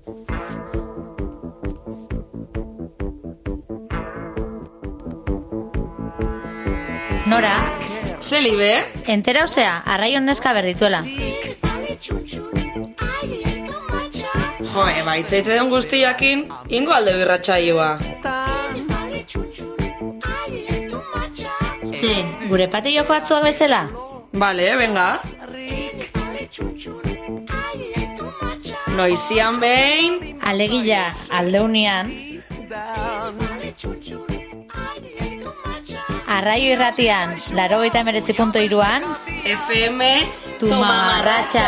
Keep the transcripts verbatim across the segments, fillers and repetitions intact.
Nora, Zelibe? entera osea, arraion neska berdituela. Jo, eba, itzaite den guztiakin, ingo alde birratxaioa. Sí, gure patilloko atzuak bezala. Bale, venga. Noizian behin... Alegila, aldeunian. Arraio irratian, laurogeita hemeretzi puntu hiruan, F M Tu mamarratxa.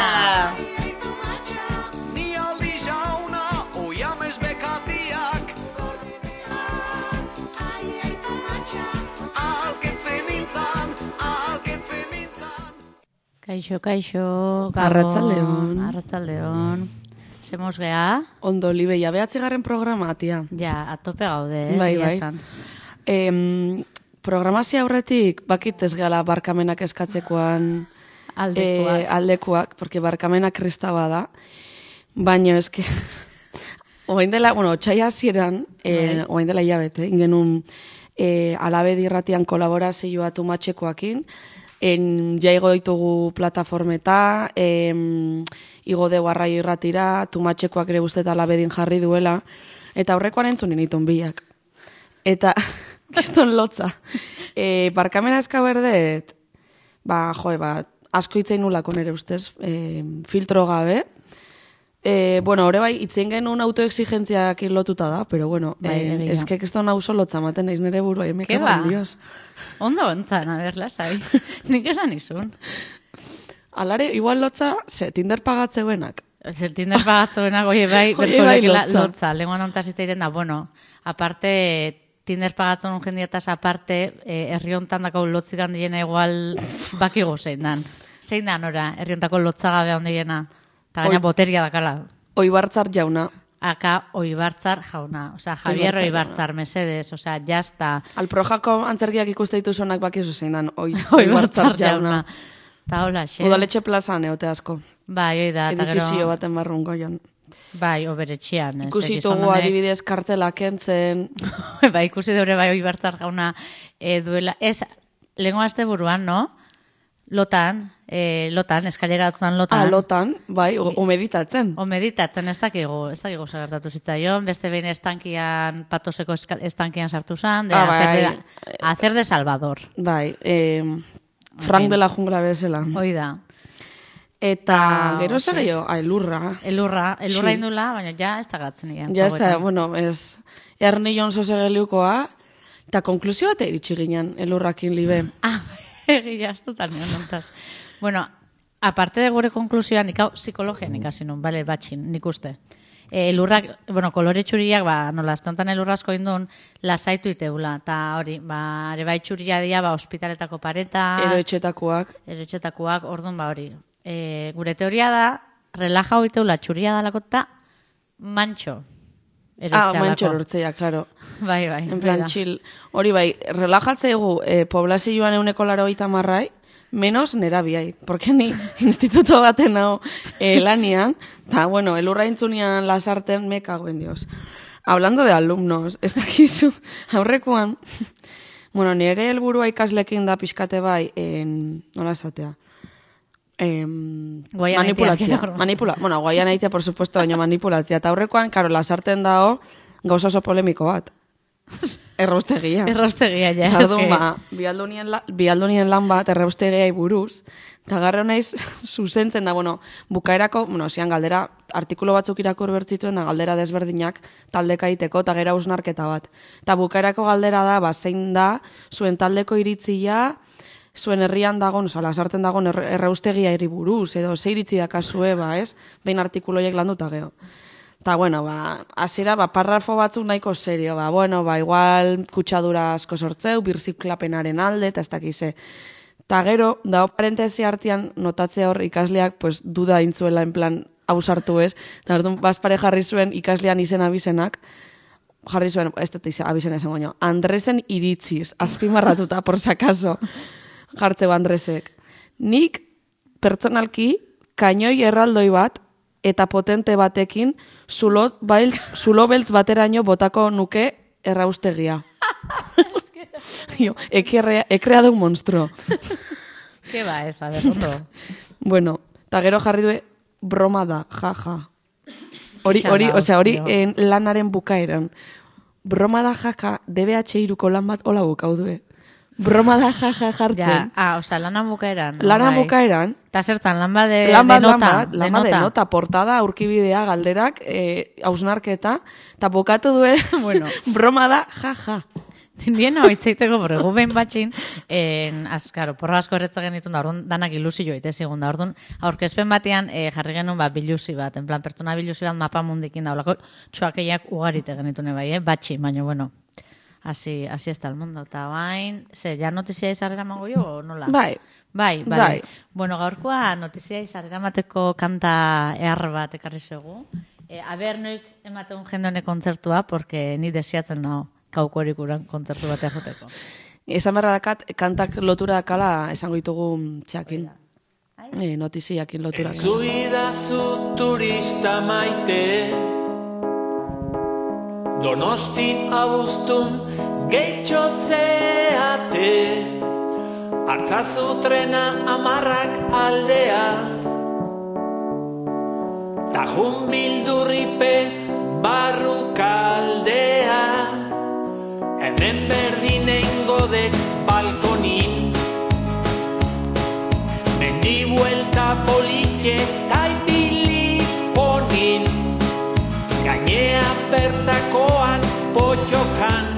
Kaixo, kaixo, gabon. Arratsaldeon. Arratsaldeon. Semos gea? Ondo, libe, ja behatzigarren programa, tia. Ja, atope gaude, eh? Bai, egia bai. esan. Em, programazio aurretik, bakit ez gehala barkamenak eskatzekoan Aldekoak. eh, aldekuak, porque barkamenak kristaba da, baina eske, oain dela, bueno, otxai hasieran, eh, Bai. oain dela hilabete, ingenun eh, alabe dirratian kolaborazioa tumatxekoakin, en jaigo ditugu plataformeta, em, igo deu arraio irratira, tumatxekoak ere guztet alabedin jarri duela, eta aurrekoan entzun initun biak. Eta, kiston lotza, e, barkamena eska berdet, ba, joe, ba, asko itzein nulako nere ustez, e, filtro gabe. E, bueno, hori bai, itzein genuen autoexigentziak lotuta da, pero bueno, Bai, e, egia. eske kiston hau lotza maten naiz nere burua, emeke Ke ba? Dios. Ondo ontzan, a ber, lasai. Nik esan izun. Alare, igual lotza, ze, Tinder pagatzeuenak. Zer Tinder pagatzuenak, oie bai, Oie berko bai, lekela lotza. lotza. Lenguan ontaz itzaiten da, bueno, aparte... Tinder pagatzen un jendiataz aparte, eh, herri hontan dako lotzik handiena igual bakigo zein dan. Zein dan, ora, herri hontako lotzagabe handiena. Eta gaina Oi. boteria dakala. Oibartzar jauna. Aka Oibartzar jauna. Osea, Javier Oibartzar Oibartzar, mesedez. Osea, jazta. Alprojako antzerkiak ikuste dituzunak bakizu zein dan, oi, Oibartzar jauna. Eta hola, xe. Udaletxe plazan eote asko. Bai, oi da. eta gero- Edifizio baten barrun goian. Bai, oberetxean. ez, Ikusi gizon dugu honek- adibidez kartela kentzen. bai, ikusi dure bai Oibartzar jauna e, duela. Ez, lehenko azte buruan, no? Lotan, e, lotan, eskalera batzuan lotan. Ah, lotan, bai, o, o meditatzen. O meditatzen ez dakigu, ez dakigu zagertatu zitzaion, beste behin estankian, patoseko eska- estankian sartu zan, de Ah, hacer, bai. de, hacer de Salvador. Bai, eh, Frank de la jungla bezala. Hoi da. Eta Ah, gero ok. zegio, ah, elurra. Elurra, elurra Sí. indula, baina ja ez da gatzen ian. Ja, ez da, bueno, ez, Erni Jonso segeliukoa, eta konklusio bat iritsi ginen, elurrakin libe. Ah, egia, ez dut anion nontaz. Bueno, aparte de gure konklusioan, nik hau psikologian ikasi nun, bale, batxin, nik uste. E, elurrak, bueno, kolore txuriak, ba, nola, estontan elurrasko indun, lasaitu iteula, eta hori, ba, ere bai txuria dia, ba, ospitaletako pareta, Ero etxetakoak. eroetxetakoak, orduan, ba, hori. E, gure teoria da, relaja hoiteula txuria dalako, eta mantxo. Ah, eroitzealako. mantxo lortzea, klaro. Bai, bai. En plan, bai da. chill. Hori bai, relajatzegu eh, poblazioan euneko laro gita marrai, menos nerabiai. Porque ni instituto baten hau eh, lanian, eta, bueno, elurra intzunian lasarten, me cago en Dios. Hablando de alumnos, ez dakizu, aurrekoan, bueno, nire helburua ikaslekin da pixkate bai, en, nola esatea, Em, Guaian manipulatzia. aitea, Manipula, bueno, guaian aitea, por supuesto, baina manipulatzia. Eta aurrekoan, karo, lasarten dao, gauza oso polemiko bat. Erraustegia. Errostegia, ja. Eta orduan, eske- ba, bialdunien, la, bialdunien lan bat, erraustegiai buruz, eta garro naiz zuzentzen da, bueno, bukaerako, bueno, zian galdera, artikulo batzuk irakur bertzituen da galdera desberdinak taldeka iteko, eta gera usnarketa bat. Eta bukaerako galdera da, ba, zein da, zuen taldeko iritzia, zuen herrian dagoen, oza, lasarten dagoen erre- erraustegia eri buruz, edo ze iritzi dakazue, ba, ez? Behin artikuloiek landuta geho. Eta, bueno, ba, hasiera, ba, parrafo batzuk nahiko serio, ba, bueno, ba, igual kutsadura asko sortzeu, birziklapenaren alde, eta ez dakize. Ta gero, dago parentesi artean notatzea hor ikasleak, pues, duda intzuela, en plan, hau sartu ez. Eta orduan, bazpare jarri zuen ikaslean izen abizenak, jarri zuen, ez dut izen abizena esango nio, Andresen iritziz, azpimarratuta, por si acaso, jartzeu Andresek. Nik, pertsonalki, kainoi erraldoi bat, eta potente batekin zulo, bail, zulo beltz bateraino botako nuke erraustegia. Dio, he, crea, he creado un monstruo. Ke ba ez, a ver, ondo. Bueno, eta gero jarri du broma da, jaja. Hori, hori, osea, hori en lanaren bukaeran. Broma da jaja, D B H iruko lan bat hola bukau du. Broma da jaja jartzen. Ja, ah, osea, lanan bukaeran. Lanan bukaeran. Eta zertan, lan bat de, lan bat, de nota. Lan bat, lan bat de nota. Portada, aurkibidea, galderak, eh, hausnarketa, eta bukatu due, bueno, broma da jaja. Nien hau itzeiteko borregu behin batxin, en, az, karo, porra asko erretzen genitun da, orduan danak ilusio ite zigun da, orduan aurkezpen batean e, jarri genuen ba, bilusi bat, en plan, pertsona bilusi bat mapa mundikin da, olako txoakeiak ugarite genitune bai, eh? Batxi, baina, bueno, así, así está el mundo, eta bain, ze, ja notizia izarrera mango jo, o nola? Bai. Bai, bai. Bai. Bueno, gaurkoa notizia izarrera mateko kanta ehar bat ekarri zegu. E, aber, noiz ematen jende honek kontzertua, porque ni desiatzen nago. Kaukorik uran kontzertu batea joteko. Esan berra dakat, kantak lotura dakala esango ditugu txakin. E, notiziakin lotura. Zuidazu turista maite, Donostin abuztun gehitxo zeate, hartzazu trena amarrak aldea, tajun bildurripe barrukaldea, hemen berdinen godek balkonin, mendi buelta polike taipili honin, gainea bertakoan potxokan,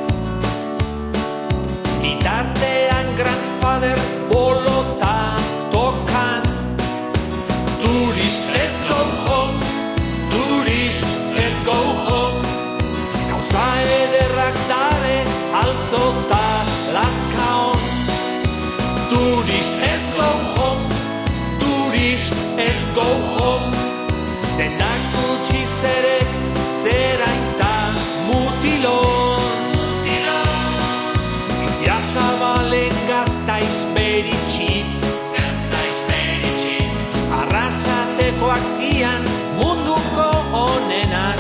bitartean grandfather bolota tokan. Tourist, let's go home, tourist, let's go home, gauza ederrak dabe altzota laskaon. Tourist, let's go home, tourist, let's go home, dendak gutxi zerek zerainta mutilon. India zabalen gaztaiz beritxit, gaztaiz beritxit, arrasatekoak zian munduko onenak,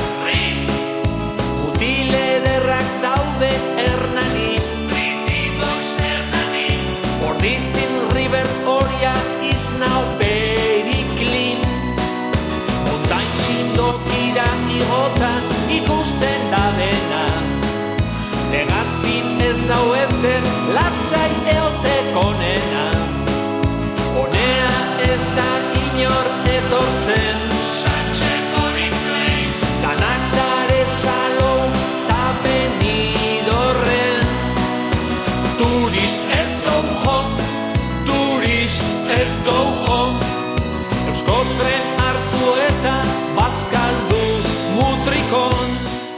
mutile derrak daude Hernanin, Pretty Boys Hernanin, Ordizin River Oria is now very clean, montain txindokira igota ikusten da dena, negazpin ez dau ezer lasai eoteko nena, honea ez da inor etortzen, such a boring place, danak dare salou ta benidorren. Tourist, let's go home, tourist, let's go home, eusko tren hartu eta bazkaldu mutrikon.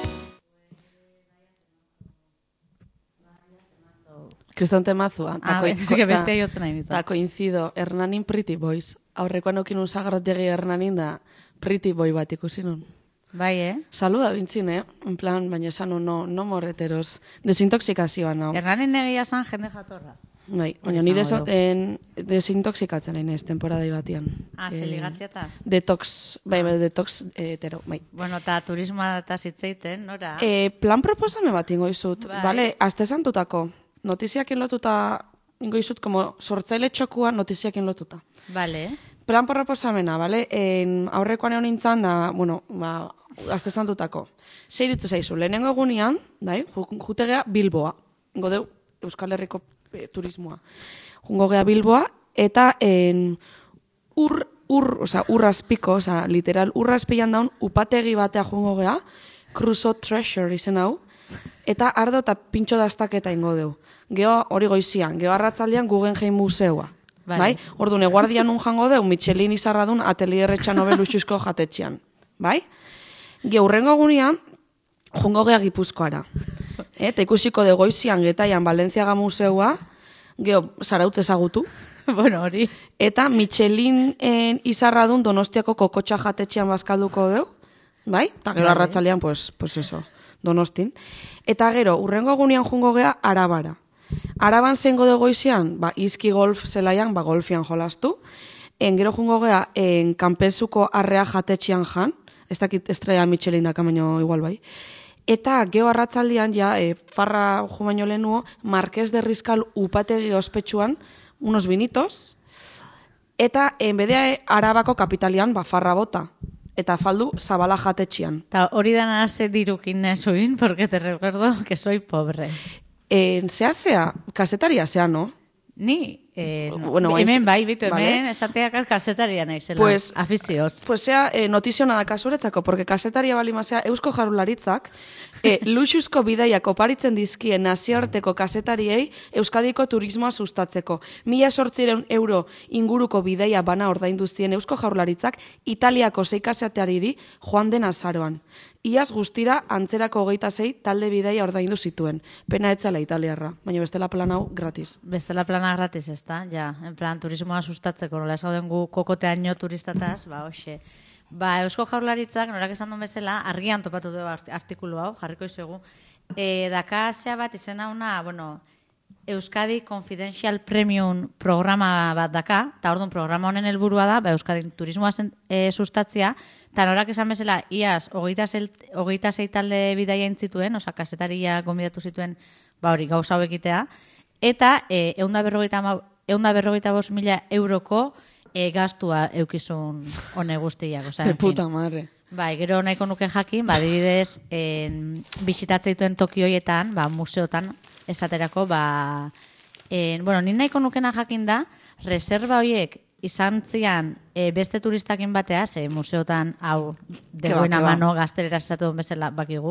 Kriston temazua. Ah, es que beste jotzen nahi nintzen. Ta coincido, Hernanin Pretty Boys. Aurrekoan okin un sagrategi Hernanin da Pretty Boy bat ikusi nun. Bai, eh? Saluda bintzin, eh? En plan, baina esan no, no morreteros. Desintoxikazioa, no? Hernanin egia zan jende jatorra. Bai, baina ni deso, en, desintoxikatzen nahi nez, temporadai batian. Ah, eh, zeligatziataz? Detox, bai, bai, detox hetero, bai. Bueno, eta turismoa eta zitzeiten, nora? Eh, plan proposame bat ingo izut. Bai. Vale, aste santutako. Notiziakin lotuta, ingo izut, como sortzaile txokua notiziakin lotuta. Vale. Plan proposamena, vale? En, aurrekoan egon nintzen da, bueno, ba, aste santutako. Zeiritzu zaizu, lehenengo egunean, bai, jutegea Bilboa. Ingo deu, Euskal Herriko e, turismoa. Jungo gea Bilboa, eta en, ur, ur, oza, urrazpiko, oza, literal, urrazpian daun, upategi batea jungo gea, Crusoe Treasure izen hau, eta ardo eta pintxo dastaketa ingo deu. Geo hori goizian, geo arratzaldean Guggenheim museoa. Vale. Bai? Orduan, eguardian un jango deu, Michelin izarradun atelierretxa nobeluxuzko jatetxean. Bai? Geo urrengo gunean, jungo gea Gipuzkoara. Eta ikusiko de goizian, Getaian, Valentziaga museoa, geo zarautz ezagutu. Bueno, hori. Eta Michelin izarradun Donostiako kokotxa jatetxean bazkalduko deu. Bai? Eta gero vale. Arratzaldean, pues, pues eso, Donostin. Eta gero, urrengo gunean jungo gea Arabara. Araban zengo de goizian, ba, izki golf zelaian, ba, golfian jolastu. En gero jungo gea, en kanpezuko arrea jatetxian jan, ez dakit estrella Michelin daka, baino igual bai. Eta geho arratzaldian, ja, e, farra jo baino lehenuo, Marqués de Riscal upategi ospetsuan, unos vinitos, eta enbedea Arabako kapitalian, ba, farra bota. Eta faldu Zabala jatetxian. Ta hori dana ze dirukin nesuin, porque te recuerdo que soy pobre. En zea zea, kasetaria zea, no? Ni, eh, no. Bueno, hemen es- bai, bitu hemen, vale. esateak kasetaria naizela, Pues- afizioz. Pues sea eh, notiziona da kasuretzako, porque kasetaria balimazea Eusko Jarularitzak eh, luxuzko bidaiak oparitzen dizkien nazioarteko kasetariei Euskadiko turismoa sustatzeko. Mila sortzireun euro inguruko bidaia bana ordaindu zien Eusko Jarularitzak Italiako sei kasetariri joan den azaroan. Iaz guztira antzerako hogeita sei talde bidaia ordaindu zituen. Pena etzala italiarra, baina bestela plan hau gratis. Bestela plana gratis, ezta? Ja, en plan, turismoa sustatzeko, nola esauden gu kokoteaino turistataz, ba, hoxe. Ba, Eusko Jaurlaritzak, norak esan duen bezala, argian topatu du art- artikulu hau, jarriko izugu. E, daka zea bat izena una, bueno, Euskadi Confidential Premium programa bat daka, eta orduan programa honen helburua da, ba, Euskadi turismoa zen, e, sustatzia, eta norak esan bezala, iaz, hogeita sei, hogeita sei talde bidaia intzituen, oza, kasetaria gonbidatu zituen, ba hori, gauza hau egitea, eta e, eunda berrogeita, eunda berrogeita bost mila euroko e, gastua eukizun hone guztiak. Oza, De en fin. puta madre. Bai, gero nahiko nuke jakin, ba, adibidez, en, bisitatze dituen tokioietan, ba, museotan, esaterako, ba, en, bueno, ni nahiko nukena jakin da, reserva horiek izan zian e, beste turistakin batea, ze museotan, hau, de Ke ba, buena ke ba. mano, gaztelera esatu duen bezala bakigu,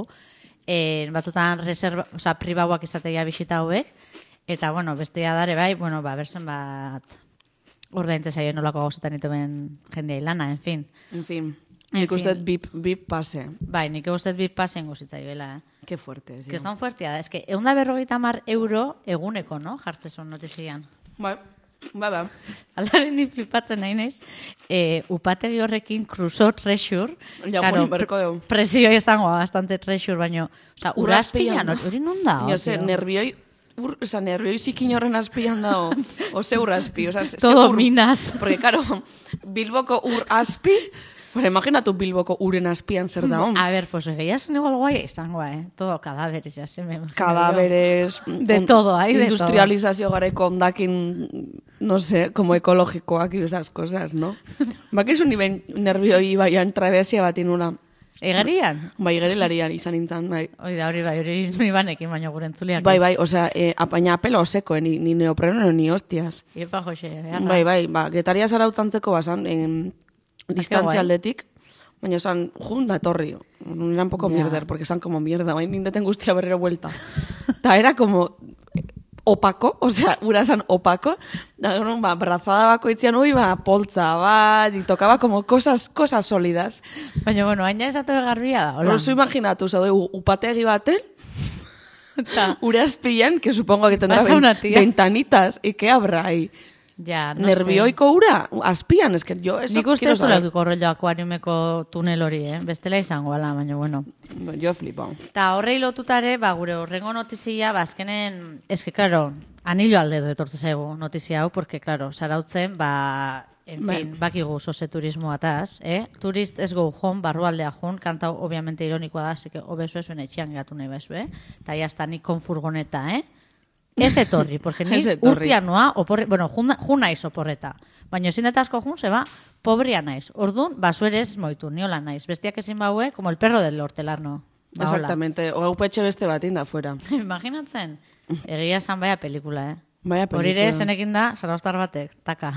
en, batzutan reserva, oza, pribauak izatea bisita hauek, eta, bueno, bestea dare bai, bueno, ba, berzen bat, ordaintze zaio nolako gauzetan ituen jendea ilana, en fin. En fin, En nik fin. uste bip, bip pase. Bai, nik ustez bit pasen gozitzaioela, eh? Qué fuerte. Que son fuertea da. Es que eunda berrogeita mar euro eguneko, no? Jartzezun notizian. Bai, bai, bai. Alaren ni flipatzen nahi naiz, eh, upategi horrekin Crusoe Treasure, Ja, claro, juni berko dugu. presio izango bastante Treasure, baino, osea, Urrazpian, urazpian, no? hori nun da? Yo sé, nervioi, ur, o sea, nervioi zikin horren azpian dago. O ze urrazpi, o sea, ze Todo ur- minas. Porque, claro, Bilboko ur azpi, pues imaginatu Bilboko uren azpian zer da, A ver, pues egia esan igual guai izango, eh? Todo cadáveres, ya se me imagino yo. Cadáveres, De on- todo, hay de industrializazio garaiko ondakin, no sé, como ekologikoak y esas cosas, ¿no? Bakizu ni ben nervioi baian trabesia bat inuna. Egarian? Bai, gerilarian izan nintzen, bai. Hoi da, hori bai, hori ni banekin, baino gure entzuleak. Bai, ez. bai, osea, eh, apaina pelo oseko, eh, ni, ni neopreno ni hostias. Iepa, Jose, erra. Bai, bai, ba, getaria zarautzantzeko basan, em, distantzia guai. aldetik, baina esan, jun da torri. Era un poco Ya. mierder, porque esan como mierda, baina nindeten guztia berrero vuelta. Ta era como eh, opako, osea, ura esan opako, da, gero, ba, brazada bakoitzian, ui, ba, poltza bat, y tocaba como cosas, cosas sólidas. Baina, bueno, haina esatu garbia da, hola. Oso imaginatu, zaude, u- upategi baten, Ta, ura azpian, que supongo que tendrá Pasa ven- una tía. ventanitas, y qué habrá ahí. ja, no Nervioiko ura, azpian, es que yo sé. eso Nik uste quiero ez saber. dut rollo akuariumeko tunel hori, eh? Bestela izango ala, baina, bueno. Yo flipo. Ta horrei lotutare, ba, gure horrengo notizia, ba, azkenen, eske, claro, anillo alde du etortze zaigu notizia hau, porque, claro, sarautzen, ba, en Bai. fin, bakigu zoze turismoataz, eh? Turist ez go home, barrualdea jun, kanta hau, obviamente, ironikoa da, así que obezu ezuen etxean gatu nahi bezu, eh? Ta jazta nik kon furgoneta, eh? Ez etorri, porque ni Ez etorri. urtia noa, oporre, bueno, jun, jun naiz oporreta. Baina ezin eta asko jun, zeba, pobrea naiz. Orduan, basu ere ez moitu, niola naiz. Bestiak ezin baue, como el perro del hortelar, no? Ba, hola. Exactamente, o upetxe beste bat inda fuera. Imaginatzen? Egia esan baia pelikula, eh? Vaya Hori ere pelikula. zenekin da, zaraustar batek, taka.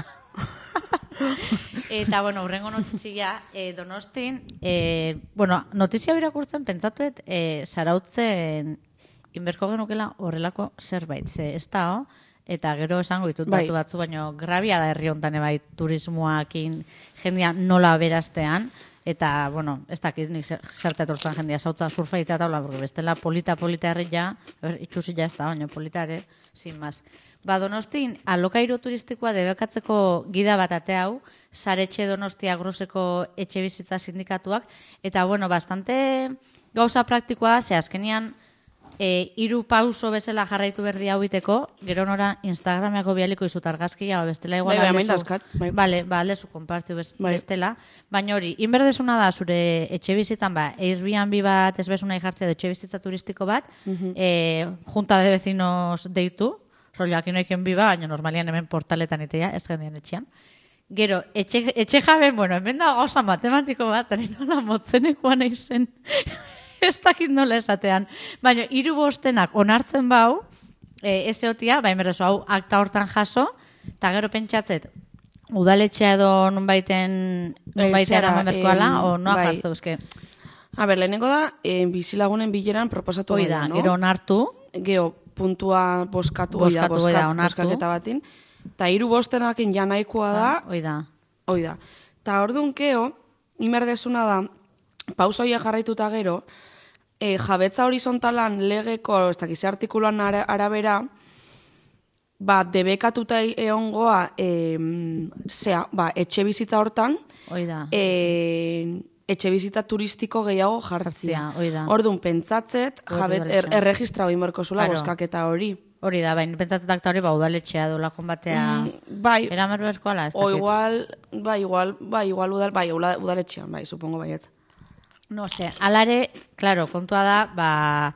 Eta, bueno, urrengo notizia, eh, Donostin, eh, bueno, notizia irakurtzen, pentsatuet, eh, zarautzen inberko genukela horrelako zerbait, ze ez da, oh? Eta gero esango ditut Bai. datu batzu, baino grabia da herri honetan bai turismoakin jendia nola beraztean, eta, bueno, ez dakit nik zer- zerte etortzen jendia zautza surfa egitea taula, porque bestela polita-polita herria, ber, itxusila ez da, baina polita ere, sin más. Ba, Donostin, alokairu turistikoa debekatzeko gida bat ate hau, Saretxe Donostia Groseko etxe bizitza sindikatuak, eta, bueno, bastante gauza praktikoa da, ze azkenian e, hiru pauso bezala jarraitu berdi hau iteko, gero nora Instagrameko bialiko izut argazkia, bestela igual Bai, bai, aldezu. hemen dazkat, bai. Bale, ba, aldezu konpartiu best, Bai. bestela. Baina hori, inberdezuna da zure etxe bizitzan, ba, Airbnb bat ez bezuna jartzea de etxe bizitza turistiko bat, eh, junta de vecinos deitu, rollo, aquí no hay quien viva, baina normalian hemen portaletan itea, ez gendien etxean. Gero, etxe, etxe jaben, bueno, hemen da gauza matematiko bat, ari nola motzenekoa nahi zen, ez dakit nola esatean. Baina, hiru bostenak onartzen bau, e, ez eotia, baina berrezu hau akta hortan jaso, eta gero pentsatzet, udaletxea edo nunbaiten, nunbaiten zera, eraman berkoala, em, o noa bai. jartzeu, eske. A ber, lehenengo da, eh, bizilagunen bileran proposatu Hoi gaia, da, no? gero onartu, Geo, puntua boskatu, hoi da, Boskatu, hoi da, boskat, onartu. boskaketa batin. Ta hiru bostenakin ja nahikoa da, hoi da. hoi da. Ta orduan keo, imerdezuna da, pausoia jarraituta gero, e, jabetza horizontalan legeko, ez dakize artikuluan ara- arabera, ba, debekatuta egongoa, e, zea, ba, etxe bizitza hortan, Hoi da. e, etxe bizitza turistiko gehiago jartzia. Jartzea, hoi da. Orduan, pentsatzet, Hori jabet, da, er, esan. erregistrau inberko zula Claro. boskaketa hori. Hori da, baina pentsatzetak hori ba udaletxea dolakon batea. Mm, bai, Eramer berkoala, ez o dakit. igual, bai, igual, bai, igual udal, bai, ula- udaletxean, bai, supongo baiet. No sé, alare, claro, kontua da, ba,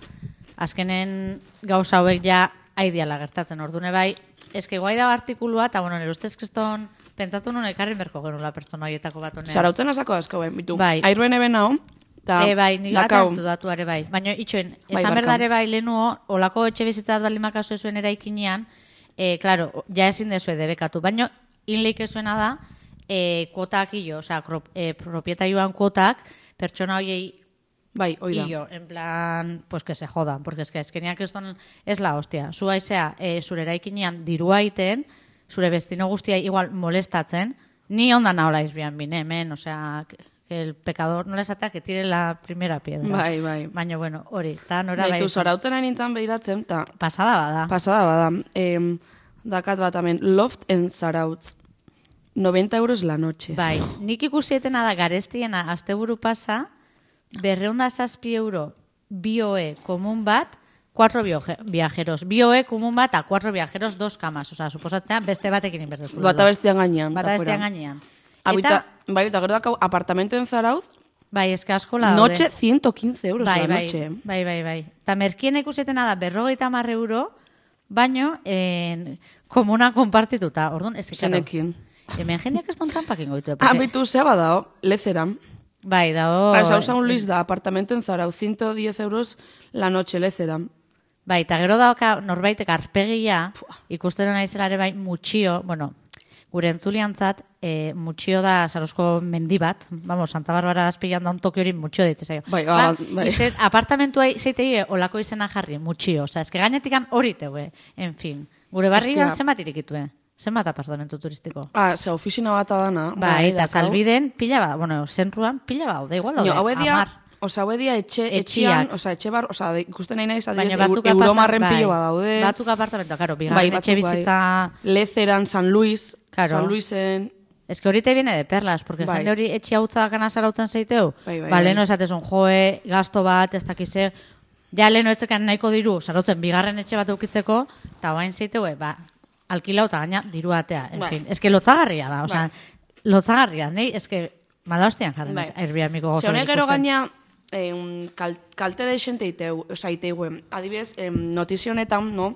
azkenen gauza hauek ja aidiala gertatzen ordune bai. Eske guai da artikulua, eta bueno, nire ustez kriston pentsatu nuen ekarri berko genula pertsona horietako bat honen. Sarautzen asako asko, bai, bitu. Bai. Airbnb nao, eta E, bai, nire dakau. atantu datuare bai. Baina itxoen, Bai, esan barkau. berdare bai lehenuo, olako etxe bizitzat baldin makazu zuen eraikinean, e, claro, ja ezin dezue debekatu. Baina, inleik ezuena da, e, kuotak hilo, osea, krop- e, propietarioan kuotak, pertsona horiei Bai, hoi da. hillo, en plan, pues que se jodan, porque es que eskenean kriston es la hostia. Zu aizea, e, zure eraikinean dirua iten, zure bestino guztia igual molestatzen, ni onda nahola izbian bine, hemen, osea, que que el pecador no le esatea que tire la primera piedra. Bai, bai. Baina, bueno, hori, eta nora bai. Baitu, sarautzen hain nintzen behiratzen, eta Pasada bada. pasada bada. Em, dakat bat hemen, Loft en Zarautz. noventa euros la noche. Bai, nik ikusietena da garestiena asteburu pasa, berreunda zazpi euro bioe komun bat, cuatro bioje- viajeros. Bioe komun bat, a cuatro viajeros, dos camas. Osa, suposatzea, beste batekin inberdezu. Bata bestian gainean. Bata ta bestean fuera. gainean. Habita, bai, eta gero dakau, apartamento en Zarautz, Bai, eske asko la noche ciento quince euros bai, la bai, noche. bai, bai, bai. Eta merkien ikusietena da berrogeita hamar euro, baino, en, komuna konpartituta. Orduan, ez claro, Zenekin. hemen jendeak ez dontan pakin goitu. Ah, bitu, zea badao, lezeran. Bai, dao... Ah, sausa un list da, apartamento en Zarautz, ciento diez euros la noche, lezeran. Bai, eta gero dauka norbaitek arpegia, ikusten naizelare bai, mutxio, bueno, gure entzuliantzat, e, mutxio da Sarozko mendi bat, vamos, Santa Barbara azpilan daun toki hori mutxio ditze zaio. Bai, ba, ah, bai. Izen, apartamentua zeitei olako izena jarri, mutxio, oza, eske gainetikan hori teue, en fin. Gure barrian Hostia. zenbat irikitue? Zenbat apartamentu turistiko? Ah, ze, ofizina bat dana. Bai, eta dakau. salbiden pila bat, bueno, zentruan pila bat, da igual daude, Jo, hauek dia, hamar. oza, hauek dia etxe, Etxiak. etxean, oza, etxe bar, oza, ikusten nahi naiz, adibidez, Baina batzuk eur- euromarren aparta- pilo bai, badaude. Batzuk apartamentu, karo, bigarren Bai, etxe batzuk bai. bizitza... Lezeran, San Luis, Claro. San Luisen, Es que hori te viene de perlas, porque Bai. jende hori etxe hautza dakana zarautzen zeiteu. Bai, bai, ba, bai. leheno esatezun, joe, gasto bat, ez dakize, ja leheno etzekan nahiko diru, zarautzen bigarren etxe bat eukitzeko, eta bain zeiteue, ba, alkilau eta gaina diru atea. En Bai. fin, es que lotzagarria da, osea, Bai. lotzagarria, nahi, es que mala hostian jarri Bai. naiz, Airbnb-ko gozo Ze honek gero ikusten. gaina, eh, kal, kalte de xente iteu, oza, iteue. Adibidez, eh, notizio honetan, no,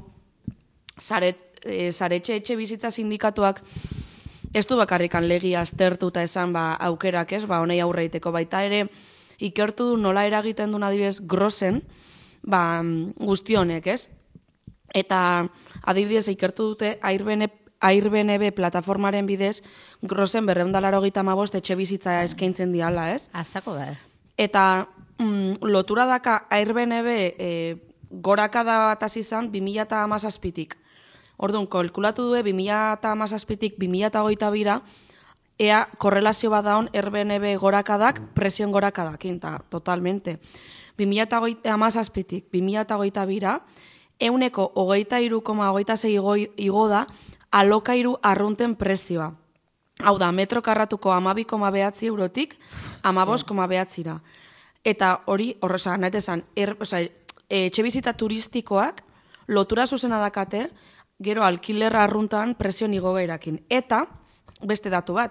zaret, eh, zaretxe etxe bizitza sindikatuak ez du bakarrikan legia aztertuta esan ba, aukerak ez, ba, honei aurreiteko baita ere, ikertu du nola eragiten duen adibidez grosen, ba, guzti honek, ez? Eta adibidez ikertu dute Airbnb, Airbnb plataformaren bidez grosen berreundalaro gita mabost etxe bizitza eskaintzen diala, ez? Azako da, eh? Eta mm, lotura daka Airbnb e, gorakada bat hasi izan bi mila hamazazpitik. Orduan, kalkulatu du bi mila hamazazpitik bi mila hogeita bira, ea korrelazio bat daun Airbnb gorakadak presion gorakadakin, ta totalmente. bi mila hamazazpitik bi mila hogeita bira, euneko hogeita iru koma hogeita sei igo, igo da alokairu arrunten prezioa. Hau da, metro karratuko amabi koma behatzi eurotik, amabos koma behatzira. Eta hori, horreza, nahi esan, er, oza, etxebizitza turistikoak lotura zuzena dakate, gero alkilerra arruntan presio igoerarekin. Eta, beste datu bat,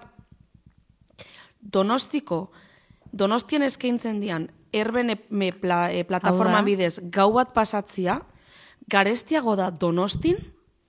Donostiko, Donostien eskaintzen dian, erben e, pla, e, plataforma bidez gau bat pasatzia, garestiago da Donostin,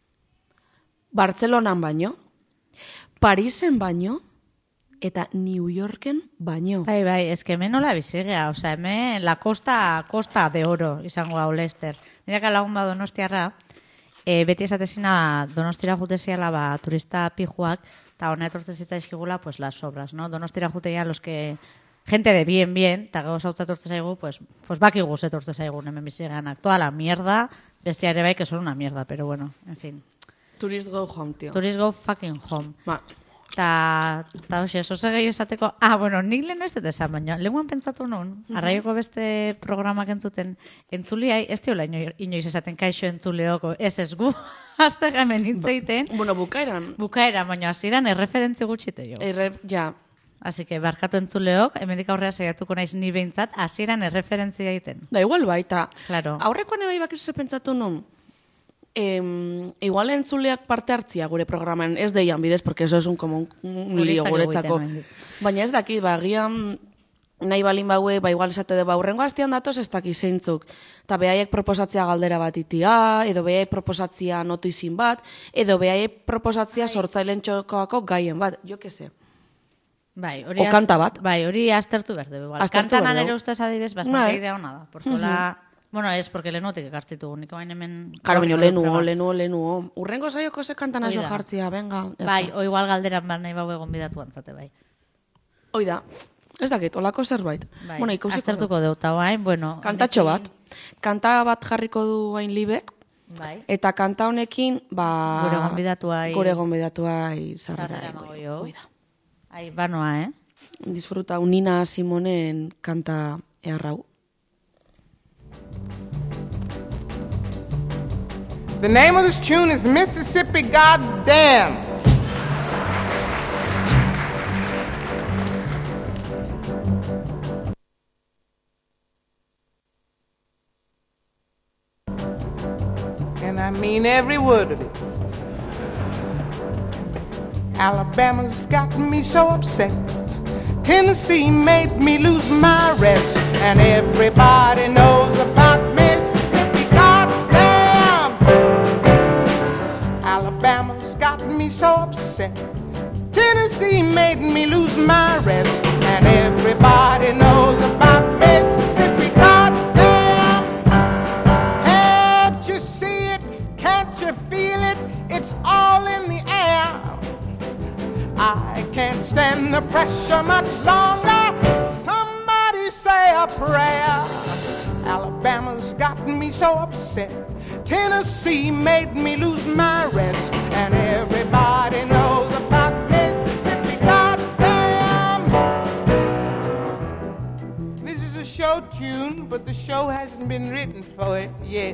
Bartzelonan baino, Parisen baino, eta New Yorken baino. Bai, bai, eske hemen nola bizigea, osea, hemen la costa, costa de oro izango hau Lester. Nireak lagun ba Donostiarra, e, beti esatezina Donostira juteziala ba, turista pijuak, eta hona etortzen zitzaizkigula, pues, las obras, no? Donostira juteia los que... Gente de bien, bien, eta gero zautza etortzen zaigu, pues, pues bakigu etortzen zaigu hemen bizigean. Toda la mierda, bestia ere bai, que son una mierda, pero bueno, en fin. Tourist go home, tío. Tourist go fucking home. Ba. Ta, ta hoxe, zoze gehi esateko, ah, bueno, nik lehen ez dut esan, baina, lehenguan pentsatu nun, arraioko beste programak entzuten, entzuliai, ez diola ino, inoiz esaten kaixo entzuleoko, ez ez gu, azte hemen intzeiten. Bueno, bukaeran. Bukaeran, baina hasieran erreferentzi gutxite jo. Erre, ja. Así que, barkatu entzuleok, hemendik aurrea saiatuko naiz ni behintzat, hasieran erreferentzia egiten. Da, igual baita. Claro. Aurrekoan ebai bakizu ze pentsatu nun, Em, igual entzuleak parte hartzia gure programan, ez deian bidez, porque eso es un, como un, un lío guretzako. Baina ez dakit, ba, gian nahi balin baue, ba, igual esate de, ba, urrengo hastian datoz ez dakit zeintzuk. Eta behaiek proposatzea galdera bat itia, edo behaiek proposatzea notizin bat, edo behaiek proposatzea sortzailen txokoako gaien bat, jo que se. Bai, hori o kanta bat. Bai, hori aztertu berde. Kantanan ere ustez adibidez, bastante idea hona da. Porque hola... Bueno, es porque lehenutik ekartzitu, niko bain hemen... Karo, baino, lehenuo, lehenuo, lehenuo. Urrengo zaioko ze kantan aso jartzia, venga. Bai, o igual galderan bat nahi bau egon bidatu antzate, bai. Oida, ez dakit, olako zerbait. Bai, bueno, aztertuko dut, hau hain, bueno... Kantatxo bat. Kanta bat jarriko du hain libek. Bai. Eta kanta honekin, ba... Gure gonbidatuai... Gure gonbidatuai zarrera. Oida. Ai, banoa, eh? Disfruta Nina Simonen kanta eharrau. The name of this tune is Mississippi Goddamn. And I mean every word of it. Alabama's got me so upset. Tennessee made me lose my rest. And everybody knows about Mississippi. Goddamn! Alabama's got me so upset. Tennessee made me lose my rest. And everybody knows about Mississippi. Goddamn! Can't you see it? Can't you feel it? It's all in the air. I can't stand the pressure much longer. Somebody say a prayer. Alabama's got me so upset. Tennessee made me lose my rest. And everybody knows about Mississippi. Goddamn! This is a show tune, but the show hasn't been written for it yet.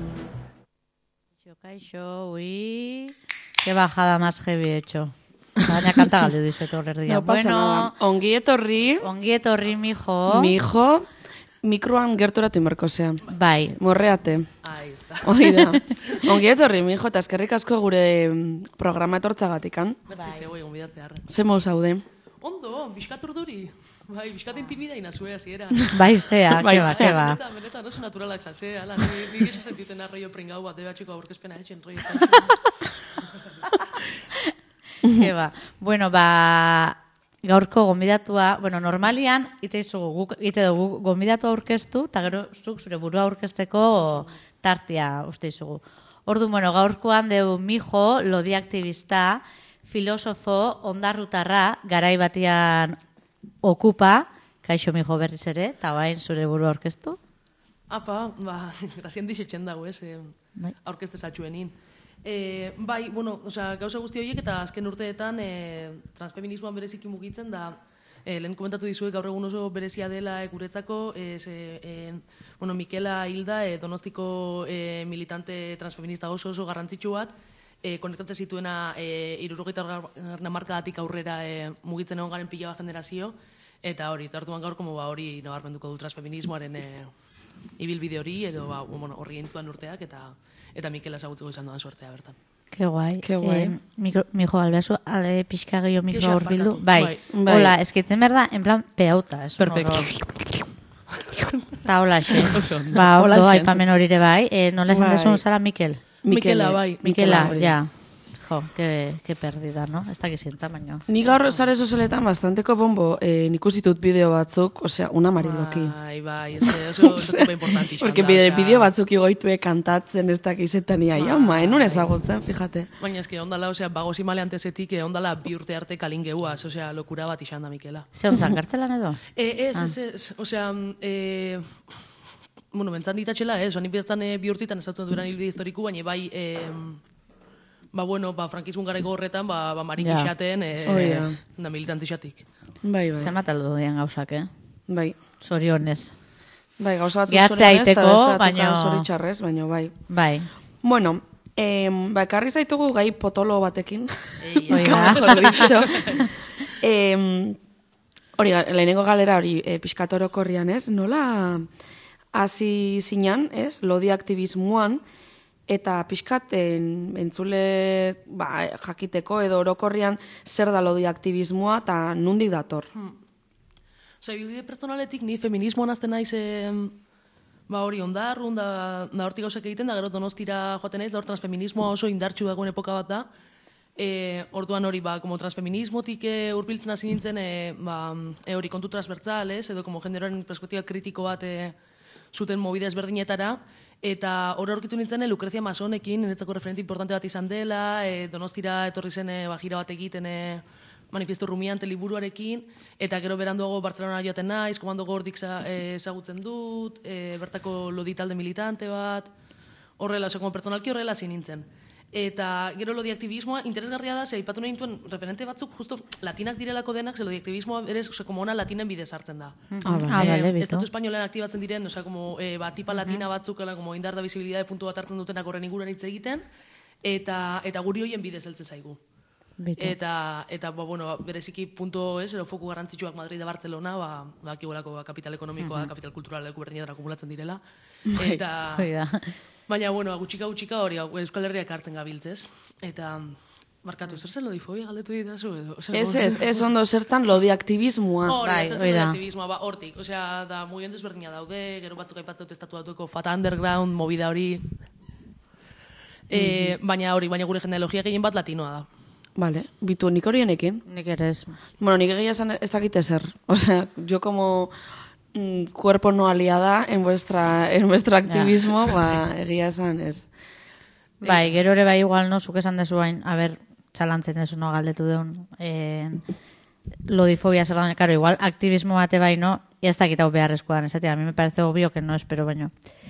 Kaixo, ui... Qué bajada más heavy he hecho. Baina kanta galde dizuet horrer dia. No pasa nada. Ongi etorri. Ongi etorri, mijo. Mijo, mikroan gerturatu inberko zean. Bai. Morreate. Ahí está. Hoi da. Ongi etorri, mijo, eta eskerrik asko gure programa etortzagatikan. Bertzi zego egon bidatzea harren. Ze moz haude? Ondo, biskat urduri. Bai, biskat intimida inazue hasiera. Bai, zea, Bai, keba, keba. Benetan, benetan, oso naturalak zase, ala, nik eso sentiten arroio pringau bat, debatxeko aurkezpena etxen rollo. Keba. Bueno, ba, gaurko gonbidatua, bueno, normalian, ite izugu, guk, ite dugu, gonbidatua aurkeztu, eta gero zuk zure burua aurkezteko tartia uste izugu. Ordu, bueno, gaurkoan deu mijo, lodiaktivista, filosofo, ondarrutarra, garai batian okupa, kaixo mijo berriz ere, eta bain zure burua aurkeztu. Apa, ba, grazien dixetxen dago, ez, eh, aurkezte zatxuenin. E, bai, bueno, osea, gauza guzti horiek eta azken urteetan e, transfeminismoan bereziki mugitzen da, e, lehen komentatu dizuek gaur egun oso berezia dela e, guretzako, e, ze, e, bueno, Mikela Hilda, e, Donostiko e, militante transfeminista oso oso garrantzitsu bat, e, konektatzen zituena e, hirurogeita hamarkadatik aurrera e, mugitzen egon garen pila bat generazio, eta hori, eta hartuan gaur, como ba, hori nabarmenduko du transfeminismoaren e, ibilbide hori, edo ba, bueno, horri entzuan urteak, eta eta Mikela ezagutzeko izan duan suertea bertan. Ke guai. Ke guai. Eh, mikro, mijo, albeazu, ale pixka gehiago mikro Kexak horbildu. barkatu, Bai. bai. Hola, eskitzen behar da, en plan, peauta. Es un Perfecto. horror. Ta hola xe. Oso ondo. Ba, ondo, Holaxe. aipamen horire bai. Eh, nola esan Bai. desun zara Mikel? Mikela, bai. Mikela, hori. ja. Jo, que, que perdida, no? Ez dakiz zintza, baino. Ni gaur sare sozialetan bastanteko bombo, eh, nik usitut bideo batzuk, osea, una mariloki. Bai, bai, ez que oso oso tipa importante izan Porque da, bideo, osea, bideo batzuk igoitue kantatzen ez dakizetan ia, ja, ma, enun ezagutzen, fíjate. Baina eske ondala, osea, bagozi male antezetik, eh, ondala bi urte arte kalin gehuaz, osea, lokura bat izan da Mikela. Ze ontzan, gartzelan edo? Eh, ez, ez, ez, osea, eh, bueno, bentzan ditatxela, ez, oani betzan eh, bi urtitan ezagutzen duran hilbide historiku, baina bai, eh, ba, bueno, ba, frankismun gareko horretan, ba, ba marik Ja. isaten, eh, Hori da. da militantixatik. Bai, bai. Zenbat aldo dian gauzak, eh? Bai. Zorionez. Bai, gauza batzuk Gehatze zorionez, eta aiteko, beste batzukan baino- zoritxarrez, baino bai. Bai. Bueno, eh, ba, ekarri zaitugu gai potolo batekin. Oiga. Mejor dicho. eh, hori, lehenengo galera hori eh, piskatorokorrian, ez? Nola hasi zinan, ez? Lodi aktivismoan, eta pixkaten entzule ba, jakiteko edo orokorrian zer da lodi aktivismoa eta nundik dator. Osea, bilbide pertsonaletik ni feminismoan azten naiz em, ba hori ondarrun da, da hortik gauzak egiten, da gero Donostira joaten naiz, da hor transfeminismoa oso indartsu dagoen epoka bat da. E, orduan hori, ba, como transfeminismotik e, urbiltzen hasi nintzen, e, ba, e, hori kontu transbertzal, ez, edo como generoaren perspektiba kritiko bat e, zuten mobide ezberdinetara, eta hor aurkitu nintzen e, Lucrezia Masonekin, niretzako referente importante bat izan dela, e, Donostira etorri zen e, ba, gira bat egiten e, Manifiesto Rumiante liburuarekin, eta gero beranduago Bartzelona joaten naiz, komando gordik ezagutzen dut, e, bertako lodi talde militante bat, horrela, oso, como pertsonalki horrela hasi nintzen. Eta gero lodi aktivismoa interesgarria da, ze aipatu nahi nituen referente batzuk, justo latinak direlako denak, ze lodi aktivismoa berez, oso, como ona latinen bidez hartzen da. Ah, Eh, bale, bito. Estatu espainolean aktibatzen diren, osea, como, eh, ba, tipa latina batzuk, ala, como indar da bizibilidade puntu bat hartzen dutenak horren inguruan hitz egiten, eta, eta guri hoien bidez heltzen zaigu. Bito. Eta, eta ba, bueno, bereziki punto ez, edo foku garrantzitsuak Madrid da Barcelona, ba, ba, kigolako, ba, kapital ekonomikoa, kapital kultural leku berdinetara akumulatzen direla. Eta, Hoi da. baina, bueno, gutxika gutxika hori, hau, Euskal Herriak hartzen gabiltzez. Eta, markatu, zer zen lodifobia galdetu ditazu edo? Osea, Ez, ez, ez ondo zertzan lodi aktivismoa. Hori, Bai, ez hori ez da. aktivismoa, ba, hortik. Osea, da, mugimendu ezberdina daude, gero batzuk aipatzen dute estatu batueko fata underground, movida hori. E, baina hori, baina gure genealogia gehien bat latinoa da. Vale, bitu, nik horienekin. Nik ere ez. Bueno, nik egia esan ez dakite zer. O sea, yo como mm, cuerpo no aliada en vuestra, en vuestro activismo, ba, egia esan ez. Bai, gero ere bai igual, no, zuk esan dezu hain, a ber, txalantzen dezu, no, galdetu deun, eh, lodifobia zer da, claro, igual, aktivismo bate bai, no, y ez dakit hau beharrezkoan, esatea, a mí me parece obvio que no espero, baino.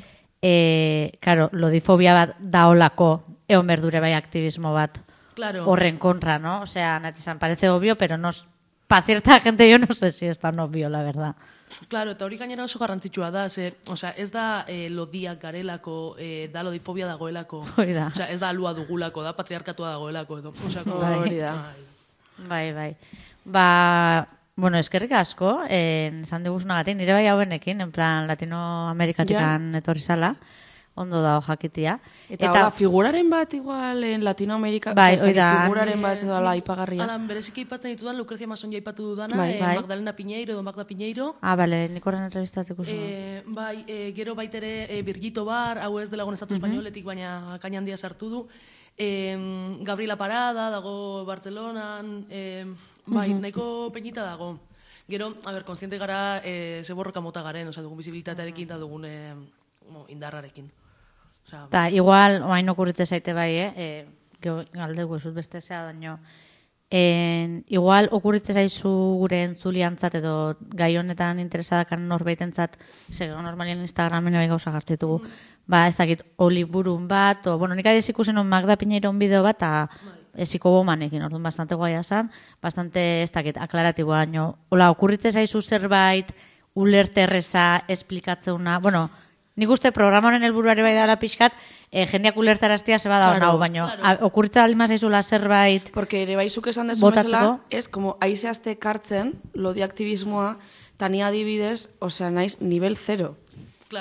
Eh, claro, lodifobia bat daolako, egon berdure bai aktivismo bat, Claro. horren kontra, ¿no? O sea, Natizan, parece obvio, pero no, para cierta gente yo no sé si es tan obvio, la verdad. Claro, eta hori gainera oso garrantzitsua da, ze, osea, ez da eh, lodiak garelako, eh, da lodifobia dagoelako. Hori da. Osea, ez da alua dugulako, da patriarkatua dagoelako, edo. Osea, como- Bai. Hori da. Bai, bai. Ba, bueno, eskerrik asko, eh, esan diguzunagatik, nire bai hauenekin, en plan Latinoamerikatikan etorri zala, ondo dago jakitia. Eta, hola, figuraren bat igual en Latinoamerika, Bai, osea, ez hoi da. dakit, figuraren bat edo ala Nik, aipagarria. Alan, bereziki aipatzen ditudan, Lucrezia Mason jaipatu dudana, Bai, eh, bai. Magdalena Piñeiro edo Magda Piñeiro. Ah, bale, nik horren entrevistatzeko zuen. E, bai, e, gero baitere e, Birgito Bar, hau ez dela estatu espainoletik, baina kaina handia sartu du. E, Gabriela Parada, dago Bartzelonan, e, bai, nahiko peñita dago. Gero, a ber, konstiente gara, e, ze borroka mota garen, osea, dugun bizibilitatearekin eta dugun e, mo, indarrarekin. Osea, Ta, igual, oain okurritze zaite bai, eh? E, geho, galdegu esut beste zea daño. En, igual, okurritze zaizu gure entzuliantzat edo gai honetan interesadakan norbaitentzat, ze gero normalien Instagramen bai gauza gartzitugu. Ba, ez dakit, oliburun bat, o, bueno, nik adiz ikusen un Magda Piñeiron bideo bat, eta esiko bomanekin, orduan bastante guaia zan, bastante, ez dakit, aklaratiboa, baino, hola, okurritze zaizu zerbait, ulerte erreza, esplikatzeuna, bueno, nik uste programa honen helburuare bai dara pixkat, eh, jendeak ulertaraztia zeba da Claro, honau, baino, a- okurritza alima zaizula zerbait, Porque ere bai zuk esan dezu Botatzeko. bezala, ez, como aizeazte kartzen, lodi aktivismoa, tani adibidez, osea, naiz, nivel zero. claro.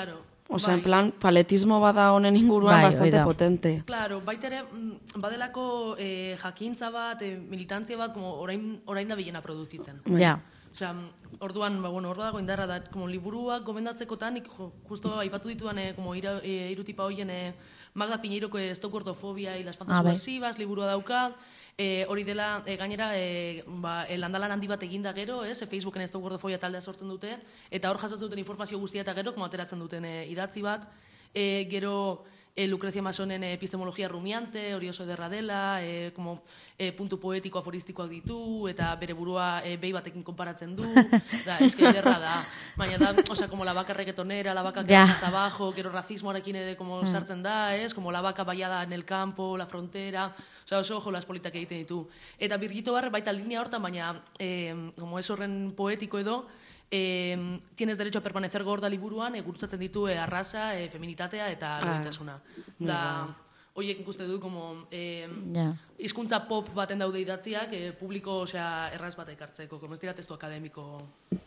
Osea, en Bai. plan, paletismo bada honen inguruan Bai, hori bastante da. potente. Claro, baita ere, mm, badelako eh, jakintza bat, eh, militantzia bat, como orain, orain da bilena produzitzen. Ja. Osea, orduan, ba, bueno, orduan dago indarra da, como liburuak gomendatzekotan, nik jo, justo aipatu dituan, eh, como ira, eh, irutipa hoien, eh, Magda Piñeiroko Estokordofobia y las panzas Ah, bai. subversivas, liburua dauka, eh, hori dela, eh, gainera, eh, ba, eh, landalan handi bat eginda gero, ez, eh, Facebooken Estokordofobia taldea sortzen dute, eta hor jasotzen duten informazio guztia eta gero, como ateratzen duten eh, idatzi bat, eh, gero, E, Lucrecia Masonen e, epistemologia rumiante, hori oso ederra dela, e, como, e, puntu poetiko aforistikoak ditu, eta bere burua e, behi batekin konparatzen du, da, eske ederra da. Baina da, osea, como la vaca reggaetonera, la vaca que Ja. baja hasta abajo, gero racismoarekin ere como sartzen da, ez? Como la vaca vallada en el campo, la frontera, osea, oso ojo las politak egiten ditu. Eta Birgito Barre baita linea hortan, baina, e, como ez horren poetiko edo, Eh, tienes derecho a permanecer gorda liburuan, e, gurutzatzen ditu e, arrasa, e, feminitatea eta loitasuna. Da, horiek ikuste du, como, eh, Ja. hizkuntza pop baten daude idatziak, e, publiko, osea, erraz bat ekartzeko, como ez dira testu akademiko.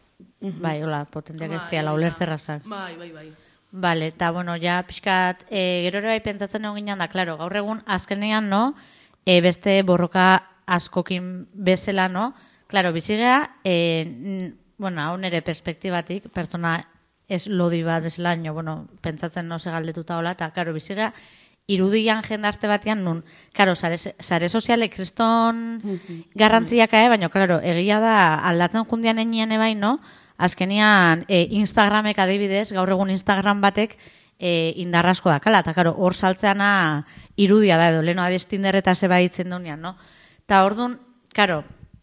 Bai, hola, potenteak ez Bai, diala, hori da. ulertzerrazak. Bai, bai, bai. Vale, eta bueno, ja pixkat, e, gero ere bai pentsatzen egon ginen da, klaro, gaur egun azkenean, no, e, beste borroka askokin bezala, no, klaro, bizigea, e, bueno, hau nire perspektibatik, pertsona ez lodi bat bezala, nio, bueno, pentsatzen no segaldetuta hola, eta, klaro, bizigea, irudian jendarte batean nun, klaro, sare, sare soziale kriston garrantziak ae, baina, klaro, egia da aldatzen jundian enien ebai, no, azkenian e, Instagramek adibidez, gaur egun Instagram batek e, indarrasko dakala, eta karo, hor saltzeana irudia da edo, leheno adiz Tinder eta zeba hitzen dunean, no? Eta orduan, karo,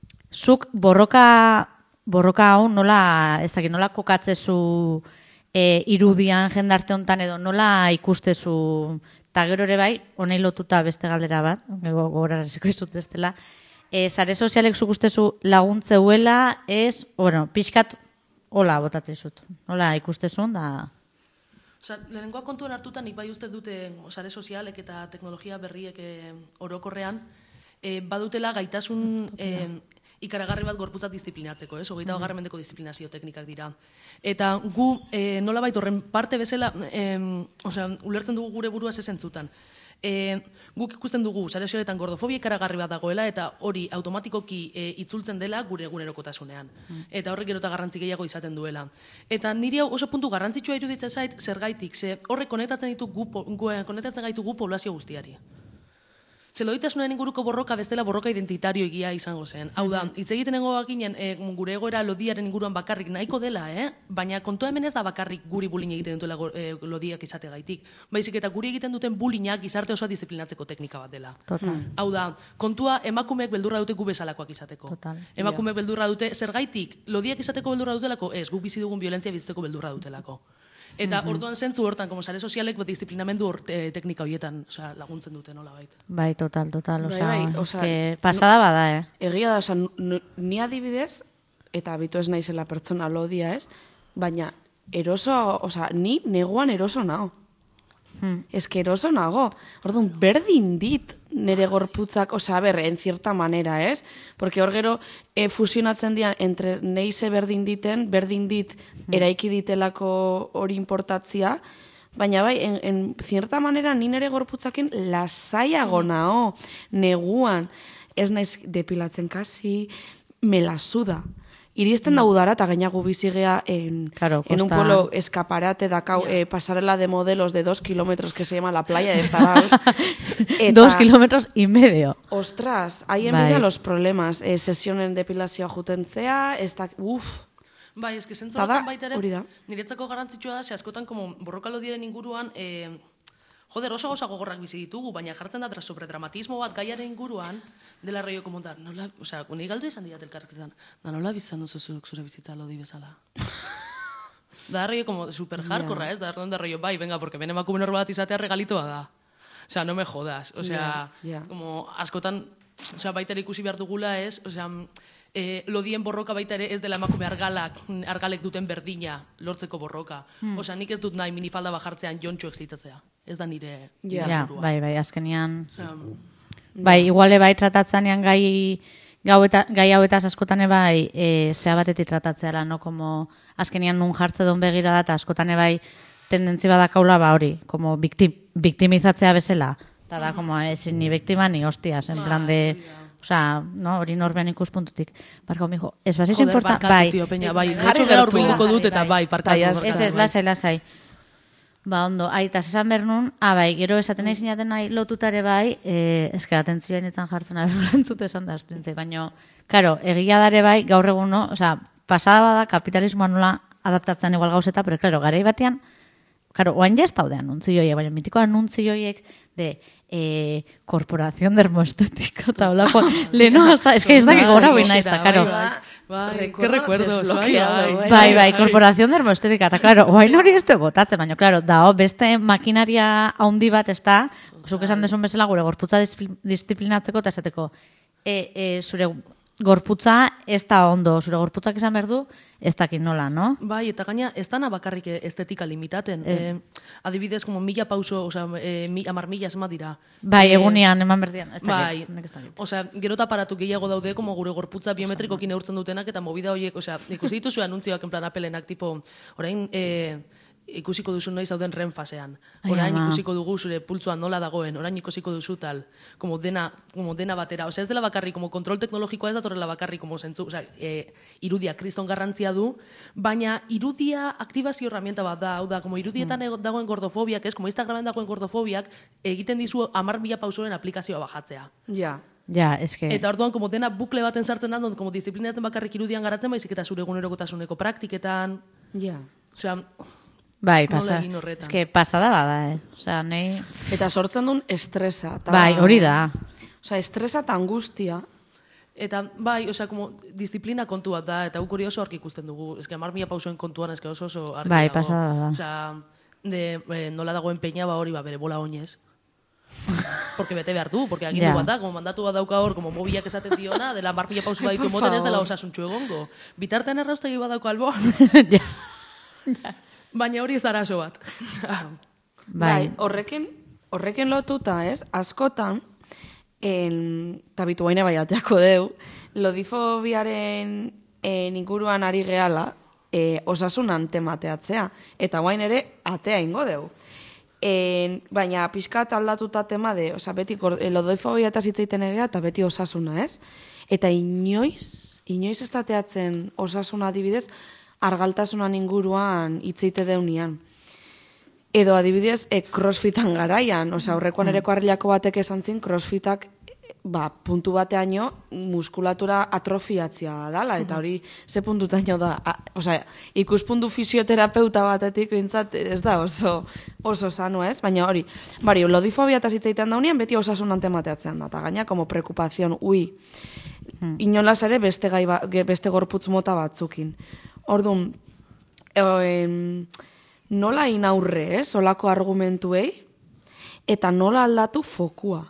zuk borroka, borroka hau nola, ez dakit, nola kokatzezu e, irudian jendarte hontan edo, nola ikustezu, eta gero ere bai, honei lotuta beste galdera bat, gogorareziko izut bestela, e, sare sozialek zuk ustezu laguntzeuela, ez, bueno, pixkat, hola botatzen zut, nola ikustezun, da... Osa, lehenengoa kontuan hartuta nik bai uste dute sare sozialek eta teknologia berriek e, orokorrean, e, badutela gaitasun e, ikaragarri bat gorputza disiplinatzeko, ez? Hogeita hogarren mendeko disiplinazio teknikak dira. Eta gu, e, nolabait horren parte bezala, e, osea, ulertzen dugu gure burua zezentzutan. E, guk ikusten dugu sare sozialetan gordofobia ikaragarri bat dagoela eta hori automatikoki e, itzultzen dela gure egunerokotasunean. Eta horrek gero eta garrantzi gehiago izaten duela. Eta niri hau oso puntu garrantzitsua iruditzen zait zergaitik, ze horrek konektatzen ditu gu, gu, konektatzen gaitu gu poblazio guztiari. Zeloitasunaren inguruko borroka bestela borroka identitario egia izango zen. Hau da, hitz egiten nengo bakinen e, gure egoera lodiaren inguruan bakarrik nahiko dela, eh? Baina kontua hemen ez da bakarrik guri bullying egiten dutela e, lodiak izategaitik. Baizik eta guri egiten duten bullyingak gizarte osoa disiplinatzeko teknika bat dela. Total. Hau da, kontua emakumeek beldurra dute gu bezalakoak izateko. Total. Emakumeek beldurra dute zergaitik lodiak izateko beldurra dutelako, ez, guk bizi dugun violentzia bizitzeko beldurra dutelako. Eta orduan zentzu hortan, como sare sozialek bat disiplinamendu hor, te, teknika horietan, osea, laguntzen dute nola baita. Bai, total, total, Bai, osea, bai, osea, eske pasada bada, eh? Egia da, oza, ni adibidez, eta bitu ez naizela pertsona lodia ez, baina eroso, oza, ni neguan eroso nao. Hmm. Eske eroso nago. Orduan, berdin dit nere gorputzak, osea, ber, en cierta manera, ez? Porque hor gero e, fusionatzen dian entre neize berdin diten, berdin dit eraiki ditelako hori importatzia, baina bai, en, en cierta manera ni nere gorputzakin lasaiago nao, neguan, ez naiz depilatzen kasi, me la suda. Iristen da udara eta gainago bizigea en, Claro, en un costa- pueblo escaparate dakau eh, pasarela de modelos de dos kilómetros que se llama la playa de Zaral. Eta, Dos kilómetros y medio. ostras, haien Bai. bida los problemas. Eh, sesionen depilazioa juten zea, ez da, uff, Bai, eske zentzu Eta da, horretan baita ere, hori da. niretzako garrantzitsua da, ze askotan como borroka lodiaren inguruan, eh, joder, oso gauza gogorrak bizi ditugu, baina jartzen da tra- sobredramatismo bat gaiaren inguruan, dela rollo como da, nola, osea, ni galdu izan diat elkarreketan, da nola bizan duzu zuk zure bizitza lodi bezala. Da rollo como super hardcore, ez? Da da rollo, bai, venga, porque bene emakume nor bat izatea regalitoa da. Osea, no me jodas. Osea, Ja, ja. como askotan, osea, baita ere ikusi behar dugula, ez? Osea, e, lodien borroka baita ere ez dela emakume argalak, argalek duten berdina lortzeko borroka. Osea, nik ez dut nahi minifalda bajartzean jontxo exitatzea. Ez da nire, Ja. nire Ja, burua. bai, bai, azkenian... Osea, Bai, iguale bai tratatzenean gai, gau eta, gai hauetaz askotan bai e, zea batetik tratatzeala, no? Como azkenian nun jartze duen begira da, eta askotan bai tendentzi badakaula ba hori, como victim, victimizatzea bezala. Eta da, como, ezin ni biktima ni hostias, en plan de... O sea, no, hori norbean ikuspuntutik. Barkau, mijo, ez basiz Joder, importa... barkatu, bai, tio, peña, bai. Jarri gara urbilduko dut eta bai, parkatu. Ez ez, lasai, lasai. Ba, ondo, aita, esan behar nun, ah, bai, gero esaten nahi zinaten nahi lotutare bai, eh, eske atentzioen itzan jartzen aberrantzut esan da, estuentzei, baina, karo, egia dare bai, gaur egun, no? O sea, pasada bada kapitalismoa nola adaptatzen igual gauzeta, pero, claro, garai batean, karo, oain ja ez daude anuntzioiek, baina mitiko anuntzioiek de eh, corporación dermoestética, eta holako, leheno, es que ez dakik gora bina ez da, karo. Bai, qué recuerdos, bai, bai, bai, bai, corporación dermoestética, eta, claro, oain hori ez du botatzen, baina, claro, dao, beste makinaria haundi bat ez da, zuk esan desun bezala gure gorputza disiplinatzeko eta esateko, e, e, zure gorputza ez da ondo, zure gorputzak esan behar du, ez dakit nola, no? Bai, eta gaina, ez dana bakarrik estetika limitaten. Eh. Eh, adibidez, como mila pauso, oza, eh, mi, amar mila esma dira. Bai, eh, egunean, eman berdian, ez bai, dakit. Ez dakit. Osea, gero eta aparatu gehiago daude, como gure gorputza biometrikoki neurtzen dutenak, eta movida horiek, osea, ikusi dituzu anuntzioak en plan apelenak, tipo, orain, eh, ikusiko duzu noiz zauden ren fasean. Orain Ai, ama. ikusiko dugu zure pultzoa nola dagoen, orain ikusiko duzu tal, como dena, como dena batera. Osea, ez dela bakarri, como kontrol teknologikoa ez datorrela bakarri, como zentzu, osea, e, irudia kriston garrantzia du, baina irudia aktibazio herramienta bat da, hau da, como irudietan mm. dagoen gordofobiak, ez, como Instagramen dagoen gordofobiak, egiten dizu hamar mila pausoren aplikazioa bajatzea. Ja. Ja, eske... Eta orduan, como dena bukle baten sartzen da, don, como disiplina ez den bakarrik irudian garatzen, baizik eta zure egunerokotasuneko praktiketan, Ja. osea, Bai, nola pasa. egin horretan. Eske pasada bada, eh? Osea, nei... Eta sortzen duen estresa. Ta, Bai, hori da. Osea, estresa eta angustia. Eta bai, osea, como disiplina kontu bat da, eta guk hori oso argi ikusten dugu. Eske hamar mila pausoen kontuan eske oso oso argi Bai, dago. pasada da. Osea, de, eh, nola dagoen peña ba hori ba bere bola oinez. Porque bete behar du, porque agindu Ja. bat da, como mandatu bat dauka hor, como mobilak esaten diona, dela hamar mila pauso baditu moten ez dela osasuntxu egongo. Bitartean erraustegi badauko alboan. Ja. Baina hori ez da arazo bat. Bai. horrekin, horrekin lotuta, ez? Askotan, en, eta bitu baina bai ateako deu, lodifobiaren en, inguruan ari gehala, e, osasunan temateatzea. Eta guain ere, atea ingo deu. En, baina pixkat aldatuta tema de, oza, beti lodifobia eta zitzeiten egea, eta beti osasuna, ez? Eta inoiz, inoiz estateatzen osasuna adibidez, argaltasunan inguruan hitzeite deunian. Edo adibidez, e, crossfitan garaian, osea, aurrekoan ere koarrilako batek esan zin, crossfitak ba, puntu bateaino muskulatura atrofiatzia dala, eta hori ze puntutaino da, a, osea, ikuspuntu fisioterapeuta batetik bintzat ez da oso, oso sano ez, baina hori, bari, lodifobia eta zitzaiten daunean beti osasunan temateatzen da, eta gaina, como preocupación, ui, hmm. inolaz ere beste, gai ba, beste gorputz mota batzukin. Orduan, em, nola inaurre, ez, olako argumentuei, eta nola aldatu fokua.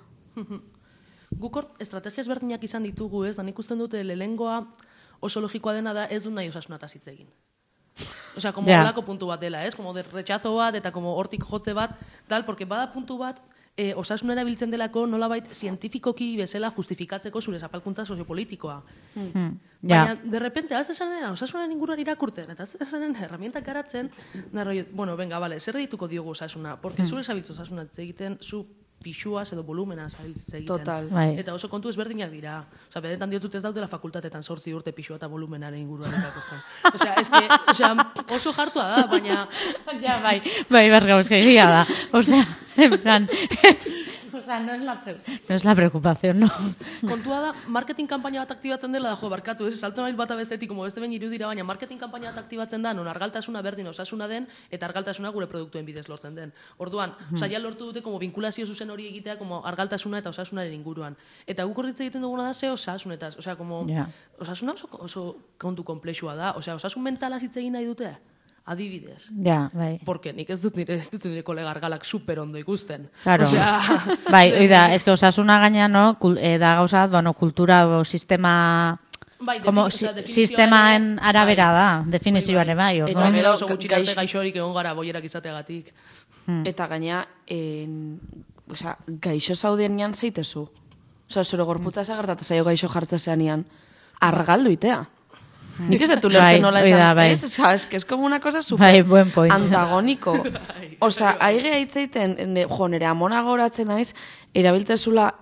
Guk hor estrategia ezberdinak izan ditugu, ez, da nik usten dute lehengoa oso logikoa dena da ez du nahi osasunataz hitz egin. Osea, como Ja. olako puntu bat dela, ez, como de rechazo bat, eta como hortik jotze bat, tal, porque bada puntu bat, eh, osasunera biltzen delako nolabait zientifikoki bezala justifikatzeko zure zapalkuntza soziopolitikoa. Hmm. Baina, Ja. de repente, az desanen, osasunan inguruan irakurten, eta az desanen herramientak garatzen, narroi, bueno, venga, vale, zer dituko diogu osasuna? Porque zure zabiltzu osasuna egiten, zu pixuaz edo volumena zabiltze egiten. Total. Bai. Eta oso kontu ezberdinak dira. Osea, benetan diotzut ez daudela fakultatetan sortzi urte pixua eta volumenaren inguruan irakurtzen. Osea, eske, osea, oso jartua da, baina... Ja, bai, bai, berga, eske egia da. Osea, en plan, es, o sea, no es la, pre, no es la preocupación, no. Kontua da, marketing kanpaina bat aktibatzen dela da, jo, barkatu, ez, salto nahi bata bestetik, como beste ben irudira, baina marketing kanpaina bat aktibatzen da, non argaltasuna berdin osasuna den, eta argaltasuna gure produktuen bidez lortzen den. Orduan, osea, ja lortu dute, como vinkulazio zuzen hori egitea, como argaltasuna eta osasunaren inguruan. Eta guk horritze egiten duguna da, ze osasunetaz, osea, como, Ja. osasuna oso, oso kontu komplexua da, osea, osasun mentalaz hitz egin nahi dute, adibidez. Ja, bai. Porque nik ez dut nire, ez dut nire kolega argalak super ondo ikusten. Claro. Osea, Bai, hoi da, eske osasuna gaina, no, kul, eh, da gauza, bueno, kultura o sistema... bai, Como defini- si, osea, definizioa sistemaen ere, arabera bai. da, definizioare bai. Eta orduan. Gainera gero, oso gutxi arte gaix- gaixorik egon gara boierak izateagatik. Eta gaina, en, osea, gaixo zaudenean zeitezu. Osea, zure gorputza zagertata zaio gaixo jartzezeanian, argaldu itea. Nik ez dut ulertzen nola Bai, esan. da, bai. Ez, oza, es que es como una cosa super Bai, buen point. antagónico. Osa, aire hitzeiten, ne- jo, nire amona goratzen naiz, erabiltzezula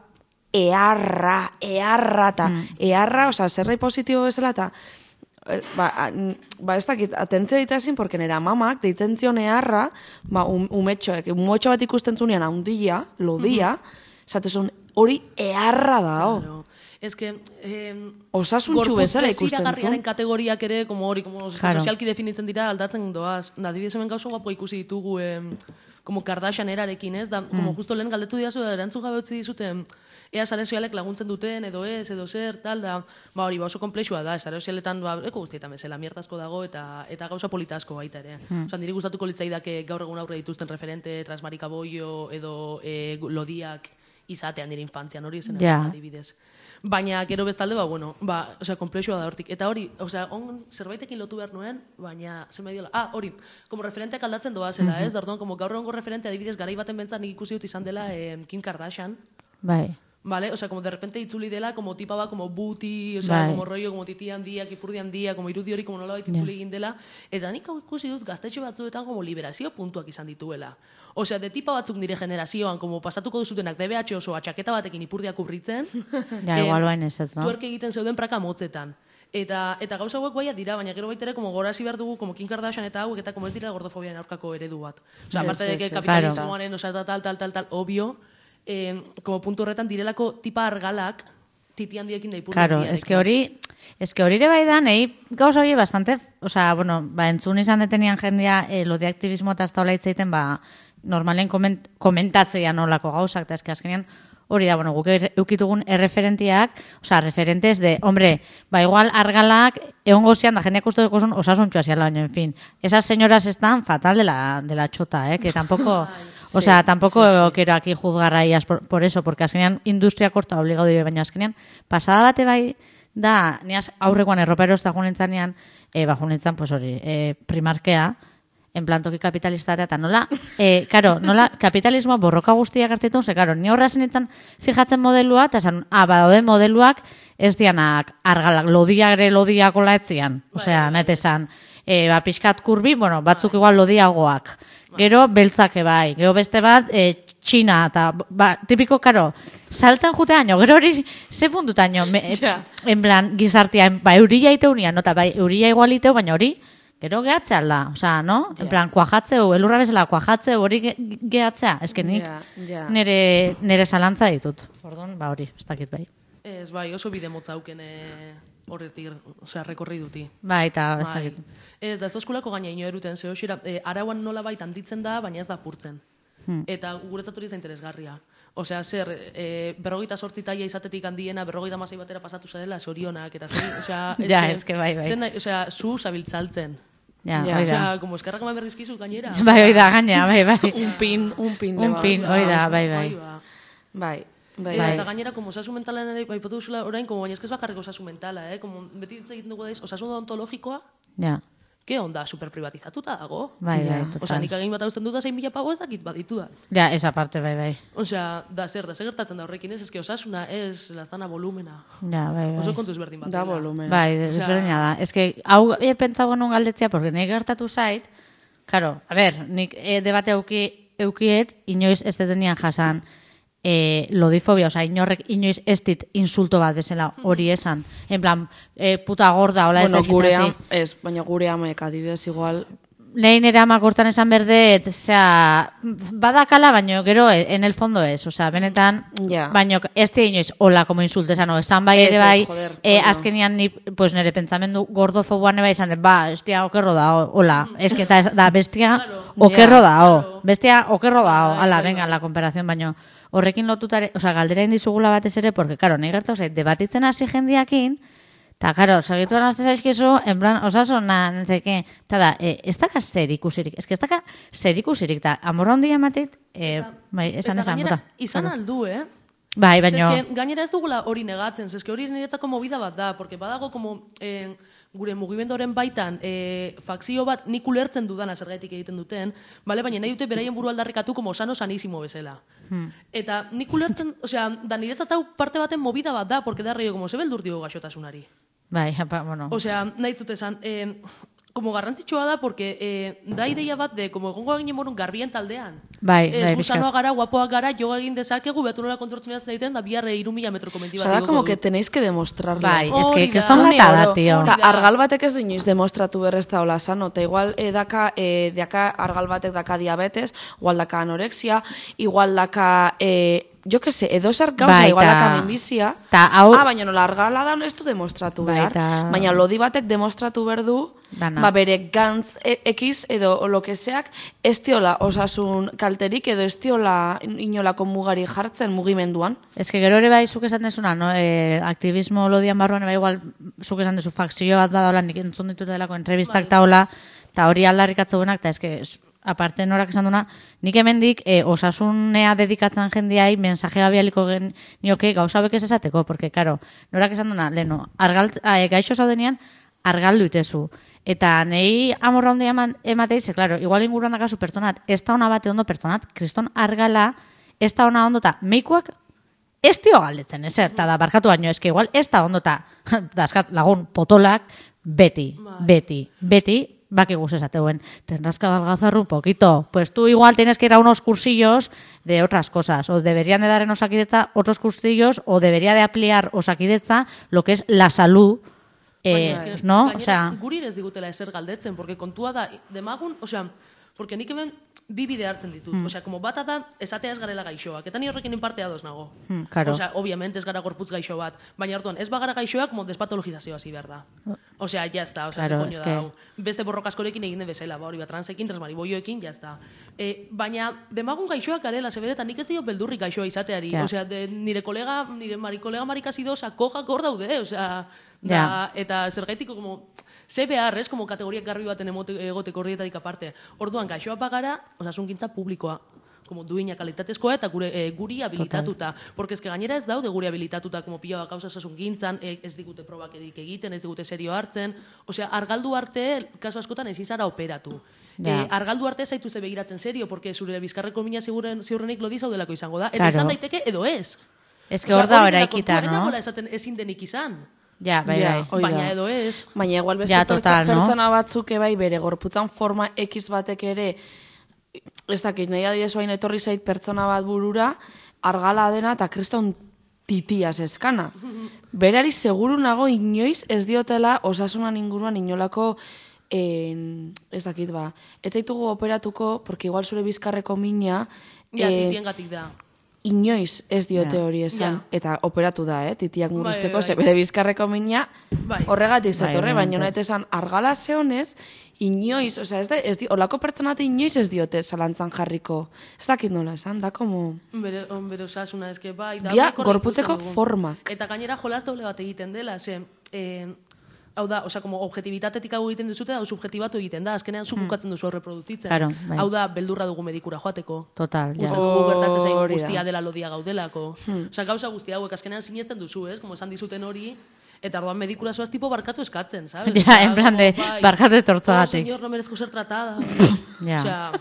earra, earra, eta earra, osa, zerrai positibo bezala, eta eh, ba, a- n- ba, ez dakit, atentzio ditazin, porque nire amamak deitzen zion earra, ba, um, umetxoek, umetxo bat ikusten zunean, haundia, lodia, esatezun, hori earra da, oh. Claro. Es que... Eh, Osasuntxu bezala ikusten desiragarriaren zuen. kategoriak ere, como hori, como Claro. sozialki definitzen dira, aldatzen doaz. Adibidez hemen gauzo guapo ikusi ditugu, eh, como Kardashian erarekin, ez? Da, como justo lehen galdetu diazu, erantzun gabe utzi dizuten, ea sare sozialek laguntzen duten, edo ez, edo zer, tal, da, ba hori, ba oso komplexua da, sare sozialetan, ba, eko guztietan bezala, miertazko dago, eta eta gauza polita asko baita ere. Osa, niri gustatuko litzaidake gaur egun aurre dituzten referente, Transmarika Boio, edo eh, lodiak izatean nire infantzian, hori zen Ja. adibidez. Baina gero bestalde, ba, bueno, ba, osea, komplexua da hortik. Eta hori, osea, on zerbaitekin lotu behar nuen, baina, zenbait diola, ah, hori, como referenteak aldatzen doazela, ez? Da, orduan, como gaur egungo referente, adibidez, garai baten bentzat nik ikusi dut izan dela eh, Kim Kardashian, Bai. ¿vale? O sea, como de repente itzuli dela, como tipa ba, como booty, o sea, Bai. como rollo, como titi handia, kipurdi handia, como irudi hori, como nolabait itzuli egin dela. Eta nik hau ikusi dut gaztetxe batzuetan como liberazio puntuak izan dituela. O sea, de tipa batzuk nire generazioan, como pasatuko duzutenak D B H osoa txaketa batekin ipurdiak kubritzen. Ja, eh, igual bain ez ez, no? Tuerke egiten zeuden praka motzetan. Eta eta gauza hauek baiak dira, baina gero baita ere como gorasi behar dugu como Kim Kardashian eta hauek eta como ez dira gordofobiaren aurkako eredu bat. O sea, Ez, aparte de ez, que ez, kapitalismoaren, o sea, tal, tal, tal, tal, tal, obvio, eh, como puntu horretan direlako tipa argalak titi handiekin da ipurdi Claro, handiarekin. es que hori, es que hori ere bai da, nahi gauza hori bastante, o sea, bueno, ba, entzun izan detenian jendea eh, lo de aktivismo eta ez taula hitzeiten, ba, normalen koment, komentatzea nolako gauzak, eta eske azkenean hori da, bueno, guk er- eukitugun erreferentiak, o sea, referentes de, hombre, ba, igual argalak egon gozian da jendeak uste dukuzun osasuntxua ziala, baina, en fin, esas señoras están fatal de la, de la chota, eh, que tampoco, o sea, tampoco sí, sí. quiero aquí juzgar a ellas por, por eso, porque azkenean industria korta obligado dio, baina azkenean, pasada bate bai, da, niaz aurrekoan erropero ez da junintzanean, e, ba, junintzan, pues hori, e, primarkea, en plan toki kapitalistatea, eta nola, eh, karo, nola kapitalismoa borroka guztiak hartitun, ze, karo, ni horra zenitzen fijatzen modelua, eta esan, ah, badaude modeluak ez dianak argalak, lodiagre lodiakola etzian, osea, net esan, e, ba, pixkat kurbi, bueno, batzuk igual lodiagoak, gero beltzake bai, gero beste bat, e, Txina, eta, ba, tipiko, karo, saltzen juteaino, gero hori, ze puntutaino, me, Ja. en plan, gizartia, ba, euria iteunian, nota, bai, euria igual iteu, baina hori, gero gehatzea alda, osea, no? En plan, kuajatzeu, elurra bezala, kuajatzeu, hori ge- gehatzea, eske nik Ja, ja. nire, nire zalantza ditut. Orduan, ba hori, ez dakit bai. Ez, bai, oso bide motza auken eh, horretik, osea, rekorri duti. Ba, eta ez Bai. dakit. Ez, da ez da eskulako gaina ino eruten, ze hoxera, eh, arauan nola baita handitzen da, baina ez da apurtzen. Hmm. Eta guretzat hori ez da interesgarria. Osea, zer, e, berrogeita sortzi taia izatetik handiena, berrogeita masai batera pasatu zarela, sorionak, eta zer, osea, Ja, eske bai, bai. zen nahi- osea, zu zabiltzaltzen. Ja, Ja. hoi da. Osea, como eskerrak eman berrizkizu gainera. Bai, hoi da, gaina, bai, bai. Un pin, un pin. Un le pin, va. hoi da, bai, bai. Bai, ba. Bai, bai. Eta Bai. ez da gainera, como osasun mentalen ere, bai, potu duzula orain, como baina eskez bakarrik osasun mentala, eh? Como beti hitz egiten dugu daiz, osasun odontologikoa, Ja, ke onda, superprivatizatuta dago. bai, bai, Osea, total. nik agin bat hausten dut da zein mila pago ez dakit baditu da. Ja, esa parte, bai, bai. Osea, da zer, da zer gertatzen da horrekin ez, eske osasuna ez lastana volumena. Ja, bai, bai. Oso kontu ezberdin bat. Da dela. volumen. Bai, desberdina da. Ez que, hau e, pentsago nun galdetzea, porque nik gertatu zait, karo, a ber, nik e, debate auki, eukiet, inoiz ez detenian jasan e, lodifobia, oza, inorrek inoiz ez dit insulto bat bezala hori esan. En plan, e, puta gorda, hola Bueno, ez da gure zitasi. am, ez, baina gure amek adibidez igual, Nei nire amak hortan esan berdet, osea, badakala, baino gero en el fondo ez, osea, benetan, Ja. baino ez di inoiz hola como insulte esan, esan bai Ez, ere ez, bai, joder, eh, koño. azkenian ni, pues nire pentsamendu gordofoboan eba izan, dut, ba, estia okerro da, hola, ez que eta ez- da, bestia okerro Ja, da, o, bestia okerro da, o, Bai, ala, bai, venga, bai. la comparación, baino, horrekin lotutare, osea, galdera indizugula batez ere, porque, karo, nahi gertau zait, debatitzen hasi jendiakin, eta, karo, segituan azte zaizkizu, en plan, osasuna, nentzeke, eta da, e, ez daka zer ikusirik, ez que ez daka zer ikusirik, eta amorra hondia ematit, e, bai, esan Eta esan, gainera, bota. izan aldu, eh? Bai, Baino... baino, Eske, gainera ez dugula hori negatzen, eske hori niretzako movida bat da, porque badago como eh, gure mugimendoren baitan eh, fakzio bat nik ulertzen dudana zergaitik egiten duten, bale? Baina nahi dute beraien buru aldarrikatu como sano sanísimo bezala. Hmm. Eta nik ulertzen, osea, da niretzat hau parte baten movida bat da, porque da rio como ze beldur dio gaixotasunari. Bai, apa, bueno. Osea, nahi zut esan, eh, como garrantzitsua da, porque eh, da ideia bat de, como egongo egin morun garbien taldean. Bai, Ez bai, gusanoa gara, guapoak gara, joga egin dezakegu, behatu nola kontroltunea zaiten, da biharre iru mila metroko menti O bat. sea, da como que tenéis que demostrarlo. Bai, es Hori que, que da. son lata da, Oro. tío. Ta argal batek ez du inoiz demostratu berrez da hola sano, eta igual eh, daka, eh, daka argal batek daka diabetes, igual daka anorexia, igual daka, eh, jo que se, edo zer gauza, Bai, igual ta- daka minbizia. ta hau- Ah, baina nola argala da ez du demostratu Bai, behar. ta- Baina lodi batek demostratu behar du, Dana. ba bere gantz e- ekiz edo lo que seak, ez diola osasun kalterik edo ez diola inolako mugari jartzen mugimenduan. Ez que gero ere bai zuk esan desuna, no? E, aktivismo lodian barruan bai igual zuk esan dezu fakzio bat badaola, nik entzun ditut delako entrevistak Bai. taola, eta hori aldarrikatzegunak, eta eske aparte norak esan duna, nik hemendik e, osasunea dedikatzen jendiai mensajea bialiko gen nioke gauza bekez esateko, porque karo, norak esan duna, leno, argalt, a, e, gaixo zaudenean, argaldu itezu. Eta nei amorra hondia eman, ematei, ze, claro, igual inguruan dakazu pertsonat, ez da ona bate ondo pertsonat, kriston argala, ez da ona ondo, eta meikuak ez dio galdetzen, ezer, eta da, barkatu baino, eske igual ez da ondo, eta daskat lagun potolak, beti, beti, beti, bakiguz esateuen, tendrás que adelgazar un poquito. Pues tú igual tienes que ir a unos cursillos de otras cosas, o deberían de dar en Osakidetza otros cursillos, o debería de ampliar Osakidetza lo que es la salud, eh, Baina, eske, ¿no? gainera, O sea, guri ez digutela ezer galdetzen, porque kontua da, demagun, osea, porque nik hemen bi bide hartzen ditut. Hmm. Osea, como bata da, esatea ez garela gaixoak. Eta ni horrekin inpartea doz nago. Hmm, claro. Osea, obviamente ez gara gorputz gaixo bat. Baina hartuan, ez bagara gaixoak, como despatologizazioa hasi behar da. Osea, ya está. Osea, Claro, ze es coño que- da hau. Beste borrokaskorekin egin den bezala, ba, hori bat transekin, transmariboioekin, ya está. E, baina, demagun gaixoak garela, zeberetan nik ez dio beldurrik gaixoa izateari. Ja. Osea, de, nire kolega, nire mari kolega marikasidosa, kojak hor daude, osea, da, Ja. eta zergaitiko, como, ze behar, ez, como kategoriak garbi baten emote, egoteko horrietatik aparte. Orduan, gaixoa bagara, osasunkintza publikoa, como duina kalitatezkoa eta gure, e, guri habilitatuta. Porque eske gainera ez daude guri habilitatuta, como pila bat gauza osasungintzan, e, ez digute probak edik egiten, ez digute serio hartzen. Osea, argaldu arte, kasu askotan ezin zara operatu. Ja. E, argaldu arte zaituzte begiratzen serio, porque zure bizkarreko mina seguren, ziurrenik lodi zaudelako izango da. Eta Claro. izan daiteke edo ez. es que Osea, hor da hori dela eraikita, kontua, ez no? nagoela esaten ezin denik izan. Ja, bai, Ja, bai. hoi Baina da. edo ez. Baina igual beste Ja, pertso- total, no? pertsona batzuk bai bere gorputzan forma X batek ere, ez dakit, nahi adibidez hain etorri zait pertsona bat burura, argala dena eta kriston titiaz eskana. Berari seguru nago inoiz ez diotela osasunan inguruan inolako en, ez dakit ba. Ez zaitugu operatuko, porque igual zure bizkarreko mina Ja, eh, titiengatik da. inoiz ez diote Ja. hori esan. Ja. Eta operatu da, eh? Titiak murrizteko, bai, ze bai. bere bizkarreko mina Bai. horregatik Bai, zetorre, obviamente. baina honet esan argala zehonez, inoiz, osea, ez da, ez di, olako pertsonate inoiz ez diote zalantzan jarriko. Ez dakit nola esan, da como... Bere, on, bere osasuna eske bai. Da, Dia, horiek horrek gorputzeko ikusten dugu. formak. Eta gainera jolas doble bat egiten dela, ze... Eh, hau da, osea, como objetibitatetik hau egiten duzute, hau subjetibatu egiten da, azkenean zu bukatzen duzu reproduzitzen. Claro, bai. Hau da, beldurra dugu medikura joateko. Total, ja. Uste dugu gertatzen zain Hori da. guztia dela lodia gaudelako. Osea, gauza guztia hauek azkenean sinesten duzu, ez? Como esan dizuten hori, eta orduan medikura zoaz tipo barkatu eskatzen, sabes? Ja, Osea, en plan de, como, bai, barkatu "Oh, etortzagatik." señor, no merezco ser tratada. Ja. Osea,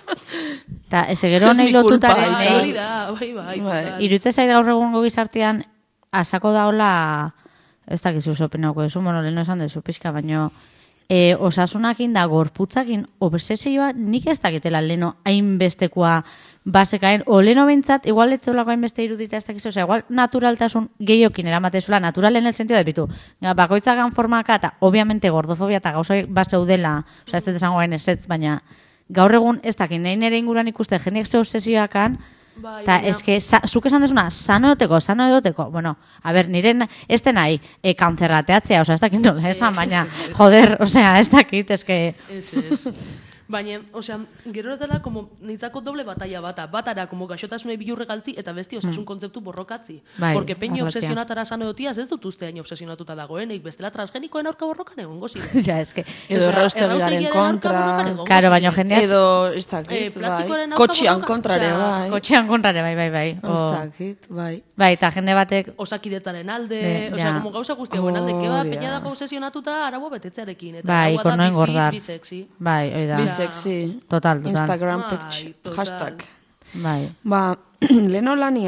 Eta ez gero Ez nahi mi culpa, lotutaren, bai, nahi- hori da, bai, bai, Bai. total. Irutze zait gaur egungo gizartean asako daola, ez dakizu zopinauko dezu, bueno, leheno esan dezu pixka, baino e, osasunakin da gorputzakin obsesioa nik ez dakitela leheno hainbestekoa basekaen, o leheno bentsat, igual etzeolako hainbeste irudita ez dakizu, osea, igual naturaltasun gehiokin eramatezula, natural en el sentido de bitu, bakoitzakan formaka eta obviamente gordofobia eta gauza baseudela, osea, ez dut esango gain esetz, baina gaur egun ez dakit, nahi nire inguruan ikuste jeniek ze obsesioakan, Bai, eta baina- ez que, sa, zuk esan desuna, sano eroteko, sano eroteko, bueno, a ber, nire na- ez den nahi, e, kantzerrateatzea, osea, ez dakit nola esan, baina, joder, osea, ez dakit, ez que, Ez, ez. Baina, osea, gero dela, como, nitzako doble batalla bata. Batara, como gaixotasunei bilurre galtzi, eta besti osasun kontzeptu borrokatzi. Bai, Porque peño arratzea. obsesionatara sano egotiaz, ez dut uste hain obsesionatuta dagoenik, bestela transgenikoen aurka borrokan egongo ziren. ja, ez que, Edo Osea, erraustegiaren erraustegiaren aurka kontra. borrokan egongo Karo, baina ziren. jendea, Edo, ez Eh, dakit, bai. plastikoaren aurka Kotxian borroka, kontrare, osea, bai. kotxean kontrare, bai, bai, bai, Ez o, dakit, bai. bai, eta jende batek, Osakidetzaren alde, Be, osea, ja. como gauza guztiagoen alde, keba, Hori da. peña dago obsesionatuta araua betetzearekin. Eta bai, araua da konoen bi fit, gordar, bi sexy. bai, oi da, Bi Osea, sexy. total, total, Instagram Bai, picture. total. Hashtag. bai, Ba, leheno lanian,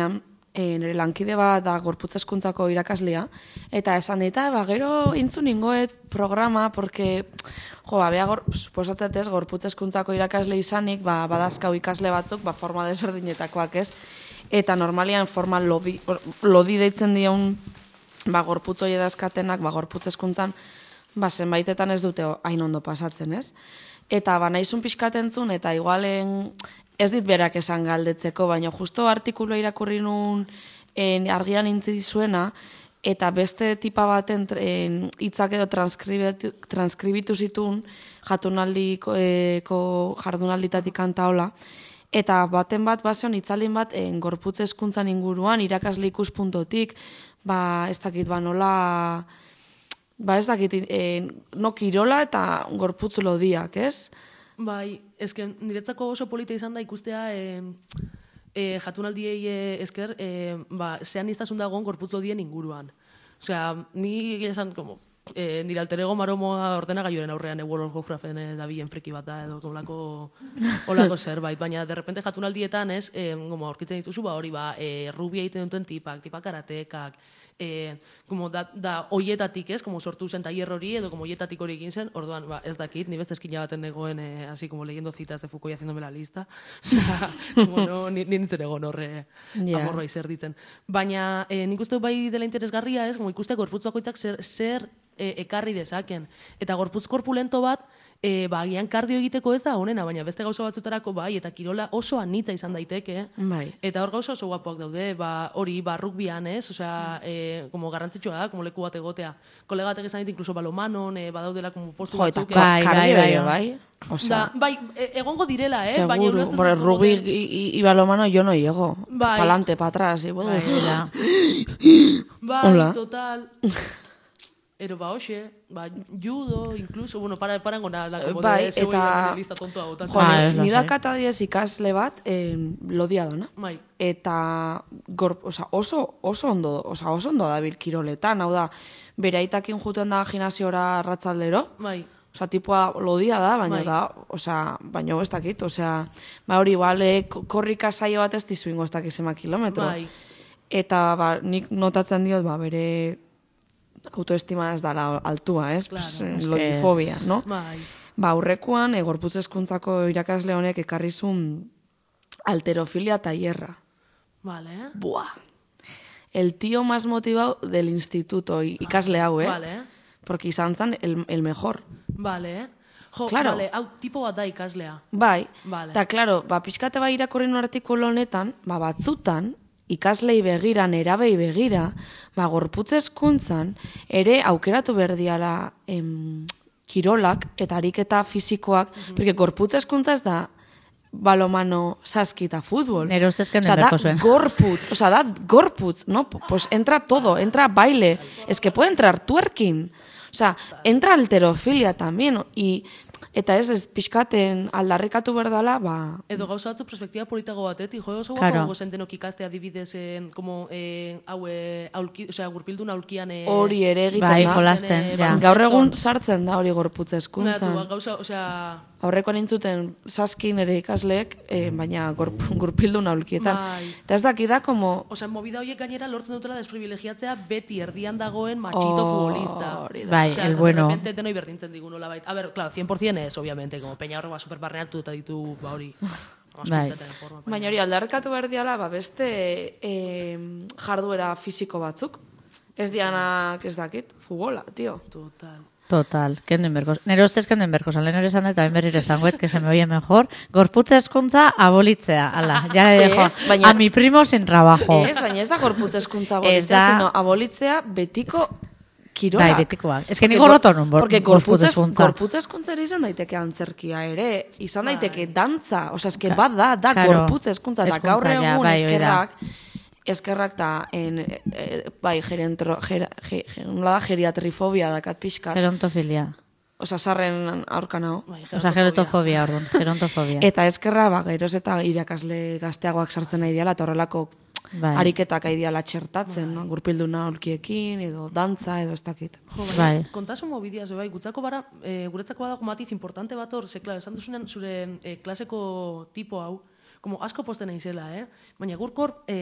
e, nire lankide bat da gorputz hezkuntzako irakaslea, eta esan eta, ba, gero intzun ingoet programa, porque, jo, ba, bea, gor, suposatzet ez, gorputz hezkuntzako irakasle izanik, ba, badazkau ikasle batzuk, ba, forma desberdinetakoak ez, eta normalian forma lodi, lodi deitzen dion, ba, gorputz hori edazkatenak, ba, gorputz hezkuntzan, ba, zenbaitetan ez dute hain ondo pasatzen, ez? Eta, ba, nahizun pixkatentzun, eta igualen ez dit berak esan galdetzeko, baina justo artikulu irakurri nun en, argian intzi zuena, eta beste tipa baten hitzak edo transkribitu, transkribitu zitun jatunaldiko e, jardunalditatik kantaola, eta baten bat, bazion, itzaldin bat, en, gorputz hezkuntzan inguruan, irakasle ikuspuntotik, ba, ez dakit, ba, nola, ba, ez dakit, en, no kirola eta gorputz lodiak, ez? Bai, eske niretzako oso polita izan da ikustea e, e, jatunaldiei esker e, ba, zean iztasun dagoen gorputz lodien inguruan. Osea, ni esan, como, e, nire alter ego maromoa ordenagailuaren aurrean e, World of Warcraften e, dabilen friki bat da, edo olako, olako zerbait, baina de repente jatunaldietan ez, e, como, aurkitzen dituzu, ba, hori, ba, e, rubia egiten duten tipak, tipak karatekak, E, como da, da oietatik ez, como sortu zen tailer hori, edo como oietatik hori egin zen, orduan, ba, ez dakit, ni beste eskina baten negoen, e, así como leyendo citas de Foucault y haciéndome la lista. Osea, como no, ni, ni nintzen egon horre yeah. amorroa izer ditzen. Baina, e, nik uste bai dela interesgarria ez, como ikustea gorputz bakoitzak zer, zer e, ekarri dezaken. Eta gorputz korpulento bat, E, ba, gian kardio egiteko ez da honena, baina beste gauza batzutarako bai, eta kirola oso anitza izan daiteke. Bai. Eta hor gauza oso guapoak daude, ba, hori, ba, rugbian, ez? Osea, e, como garrantzitsua da, como leku bat egotea. Kolegatek esan dit, incluso balomanon, e, badaudela como postu jo, batzuk. Jo, eta kardio bai, bai. O sea, da, bai, e, egongo direla, eh? Seguro, por el rugby y, y balomano yo no llego. Bai. Pa'lante, pa' atrás. Y, bueno, bai, bai total. Ero ba, hoxe, ba, judo, incluso, bueno, para, parango na, la, como bai, de zego eta, lista tontoa gotatzen. Jo, ah, nidakata diez ikasle bat, eh, lodia dona. Bai. Eta gor, osa, oso, oso ondo, osa, oso ondo dabil kiroletan, hau da, bere aitakin juten da gimnasiora arratsaldero. Bai. Osa, tipua lodia da, baina bai. da, osa, baina ez dakit, osea, ba hori, bale, korrika saio bat ez dizu ingo ez dakit zema kilometro. Bai. Eta, ba, nik notatzen diot, ba, bere autoestima ez dara altua, ez? Claro, pues, lodifobia, no? Bai. Ba, aurrekoan, e, gorputz hezkuntzako irakasle honek ekarrizun alterofilia tailerra. Vale. Buah. El tío más motivado del instituto, ikasle hau, eh? Vale. Porque izan zan el, el mejor. Vale. Jo, claro. Vale, hau tipo bat da ikaslea. Bai. Vale. Ta, claro, ba, pixkate bai irakurri un artikulu honetan, ba, batzutan, ikaslei begira, nerabei begira, ba, gorputz hezkuntzan ere aukeratu berdiala em, kirolak eta ariketa fisikoak, mm-hmm. porque gorputz hezkuntza ez da balomano, saski eta futbol. Nero ustezken den berko zuen. Gorputz, o sea, da gorputz, ¿no? Pues entra todo, entra baile, es que puede entrar twerking, o sea, entra alterofilia también, y eta ez, ez pixkaten aldarrikatu berdala, ba... Edo gauza batzu perspektiba politiko batetik, jo, oso claro. guapo zentenok ikastea adibidez, en, como, eh, hau, eh, aulki, o sea, gurpildun aulkian... Eh, hori ere egiten bai, da. jolasten, eh, ja. Gaur egun sartzen da hori gorputz hezkuntzan. Ba, gauza, o sea... Aurreko nintzuten saskin ere ikasleek, eh, baina gorp, gurpildun aulkietan. Bai. Eta ez daki da, como... O sea, movida horiek gainera lortzen dutela desprivilegiatzea beti erdian dagoen machito oh, futbolista. Bai, o sea, el bueno. De repente denoi berdintzen digu nola bait. A ver, claro, cien por ciento es, obviamente, como Peña horreba superbarreatu eta ditu, ba hori... Bai. Baina hori aldarrekatu behar diala, ba, beste eh, jarduera fisiko batzuk. Ez dianak, ez dakit, futbola, tio. Total. Total, kenden berkos. Nero ustez kenden berkos, lehen hori esan da, eta ben berrire zangoet, que se me oye mejor. Gorputz hezkuntza abolitzea, ala, ya le dejo es, baina, a mi primo sin trabajo. Ez, baina ez da gorputz hezkuntza abolitzea, da... sino abolitzea betiko kirolak. Bai, betikoak. Ez que ni gorroto nun Porque gorputz hezkuntza. Gorputz hezkuntzera izan daiteke antzerkia ere, izan daiteke dantza, osea, eske bat da, da claro, gorputz hezkuntza, eta gaur egun ja, bai, eskerrak, eskerrak da, en, e, bai, gerentro, ger, ger, ger, da, geriatrifobia dakat pixkat. Gerontofilia. Osa, sarren aurka nao. Bai, Osa, gerontofobia, orduan, gerontofobia. Eta eskerra, ba, geroz eta irakasle gazteagoak sartzen nahi diala, eta horrelako bai. Ariketak aidiala txertatzen, bai. No? Gurpilduna aulkiekin, edo dantza, edo ez dakit. Jo, bai, bai. Kontasun mobidiaz, bai, gutzako bara, e, guretzako badago matiz importante bat hor, ze, klar, esan duzunen zure e, klaseko tipo hau, como asko posten naizela, eh? Baina gurkor, eh,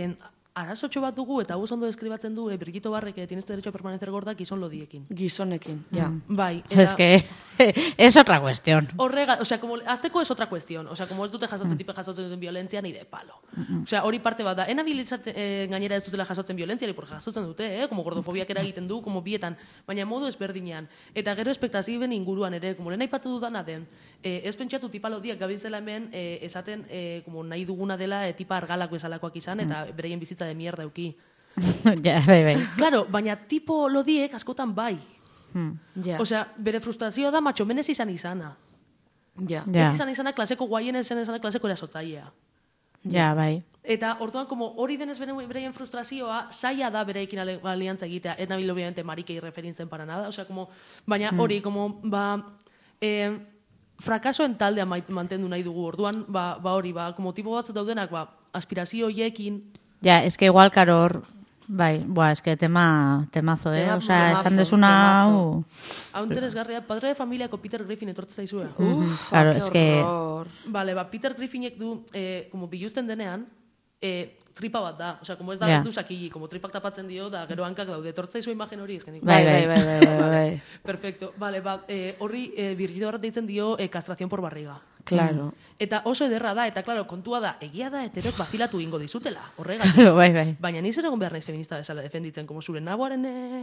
arazotxo bat dugu, eta hau ondo deskribatzen du, eh, Brigitte Barrek, eh, tienes derecho a permanecer gorda, gizon lodiekin. Gizonekin, ja. Bai, Es que es otra cuestión. Horrega, o sea, como azteko es otra cuestión. O sea, como ez dute jasotzen tipe jasotzen duten violentzia ni de palo. O sea, hori parte bat da. Ena bilitzaten eh, gainera ez dutela jasotzen violentziari, por jasotzen dute, eh, como gordofobiak eragiten du, como bietan, baina modu ezberdinean. Eta gero espektazioen inguruan ere, como lehen aipatu dudana den, eh, ez pentsatu tipa lodiak gabiltzela hemen eh, esaten eh, como nahi duguna dela eh, tipa argalako esalakoak izan eta bereien bizitza de mierda euki. Ja, bai, bai. Claro, baina tipo lodiek askotan bai. Hmm. Ja. Osea, bere frustrazioa da matxomenez izan izana. Ja. Ja. Ez izan izana klaseko guaien izan izana klaseko erasotzailea. Ja, bai. Eta orduan, como hori denez bere, bereien frustrazioa, zaila da bereikin ale- aliantza egitea, ez nabil obviamente marikei referintzen para nada, osea, como, baina hori, como, ba, eh, frakasoen taldea mait- mantendu nahi dugu, orduan, ba, ba hori, ba, como tipo batzuk daudenak, ba, aspirazio hoiekin, Ja, es que igual, karo, hor, bai, buah, es que tema, temazo, eh? Tema- O sea, temazo, esan desuna, temazo. hau... hau interesgarria, padre de familiako Peter Griffin etortzen zaizue. Uf, claro, qué es que- horror. Vale, ba, Peter Griffinek du, eh, como biluzten denean, eh, tripa bat da. Osea, como ez da Ja. ez du sakili, como tripak tapatzen dio, da gero hankak daude. Etortzaizu imagen hori, eskenik. Bai, Bai, bai, bai, bai, bai, bai. Perfecto. Vale, ba, eh, horri eh, Birgit Barrat deitzen dio eh, castración por barriga. Claro. Eta oso ederra da, eta claro, kontua da, egia da heterok bazilatu ingo dizutela, horregatik. Claro, bai, bai. Baina ni zer egon behar naiz feminista bezala defenditzen, como zure naboaren... Eh...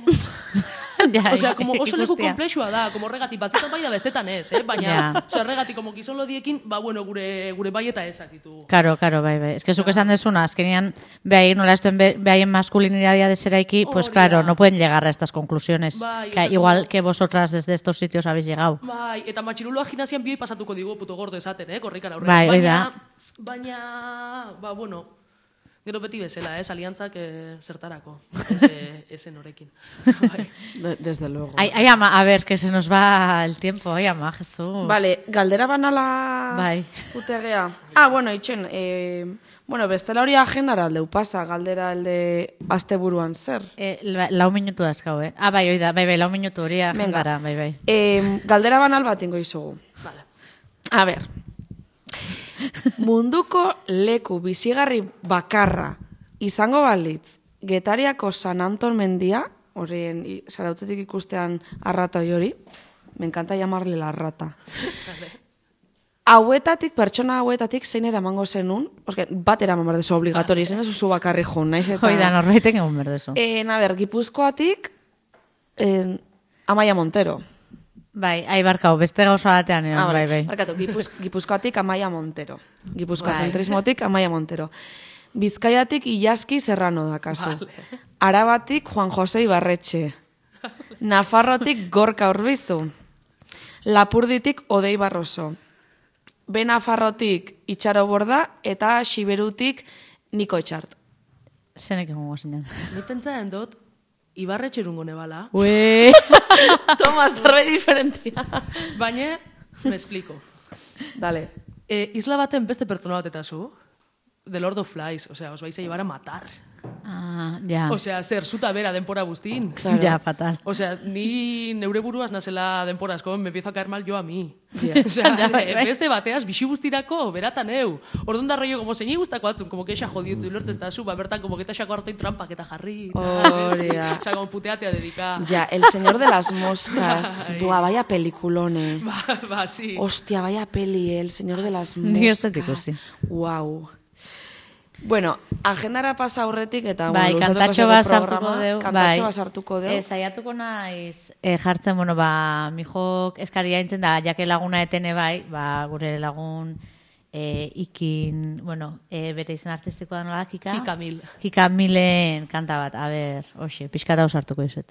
Ja, Osea, como oso leku ikustea. komplexua da, como horregatik batzutan bai da bestetan ez, eh? Baina, Ja. osea, horregatik, como gizon lodiekin, ba, bueno, gure, gure bai eta ezak ditugu. Karo, karo, bai, bai. Es que zuk esan desuna, azkenean, behaien nola estuen be, behaien masculinidad deseraiki, pues Hori claro, da. no pueden llegar a estas conclusiones. Bai, que o sea, igual como- que vosotras desde estos sitios habéis llegado. Bai, eta matxiruloa gimnasian bioi pasatuko digu puto gordo esaten, eh? Korrikan aurrean. Bai, hori baina, da. baina, ba, bueno, gero beti bezala, ez, aliantzak eh, zertarako, ese, ese norekin. Bai. De- desde luego. Ay, ay, ama, a ver, que se nos va el tiempo, ay, ama, Jesús. Vale, galdera banala Bai. utegea. Ah, bueno, itxen, eh, bueno, bestela hori agendara aldeu pasa, galdera alde asteburuan zer. Eh, la- lau minutu dazkau, eh? Ah, bai, oida, bai, bai, lau minutu hori Venga. agendara, bai, bai. Eh, galdera banal bat ingo izugu. Vale. A ber, munduko leku bizigarri bakarra izango balitz, Getariako San Anton mendia, horien i- Zarautzetik ikustean arratoi hori, me encanta llamarle la rata. Hauetatik, pertsona hauetatik, zein eramango zenun, oske, bat eraman behar dezu obligatori, zen ez zu bakarri jun, naiz eta... Hoi da, norbaiten egun berdezu. Eh, a ber, Gipuzkoatik, eh, Amaia Montero. Bai, ai, barkau, beste gauza batean, egon, Ah, bai, vale. bai. Barkatu, Gipuz, Gipuzkoatik Amaia Montero. Gipuzkoa Bai. zentrismotik Amaia Montero. Bizkaiatik Ilaski Serrano da, kasu. Arabatik Juan Jose Ibarretxe. Nafarrotik Gorka Urbizu. Lapurditik Odei Barroso. Benafarrotik Itxaro Borda eta Xiberutik Niko Etxart. Zenek egun zinen. Ni pentsatzen dut, Ibarretxe erungo nebala, Ue! Toma, zerbait diferentia. baina, me explico. Dale. Eh, isla baten beste pertsona bat eta zu, The Lord of Flies, osea, os vais a llevar a matar. Ah, ja. Osea, zer, zuta bera denpora guztin. Claro. Ja, fatal. Osea, ni neure buruaz nazela denpora asko, me empiezo a caer mal yo a mí. Yeah. Osea, Ja, bai, bai. beste bateaz, bixi guztirako, beratan eu. Orduan da rollo, como zeini guztako atzun, como que esa jodiotzu lortz da zu, ba, bertan, como que eta xako hartoin trampak eta jarri. Hori da. Osea, como puteatea dedika. Ya, El Señor de las Moscas. Bai. Buah, vaya peliculone. Ba, ba, sí. Hostia, vaya peli, eh, El Señor de las Moscas. Ni ez dut ikusi. Wow. Bueno, agendara pasa aurretik eta Bai, bueno, luzatuko kantatxo zaigu bat programa, sartuko deu. Kantatxo bai. bat sartuko deu. Eh, saiatuko naiz eh, jartzen, bueno, ba, mijok eskaria intzen da, jake laguna etene bai, ba, gure lagun eh, ikin, bueno, eh, bere izen artistikoa da nola, Kika? Kika Mil. Kika Milen kanta bat, a ber, hoxe, pixka dauz hartuko izuet.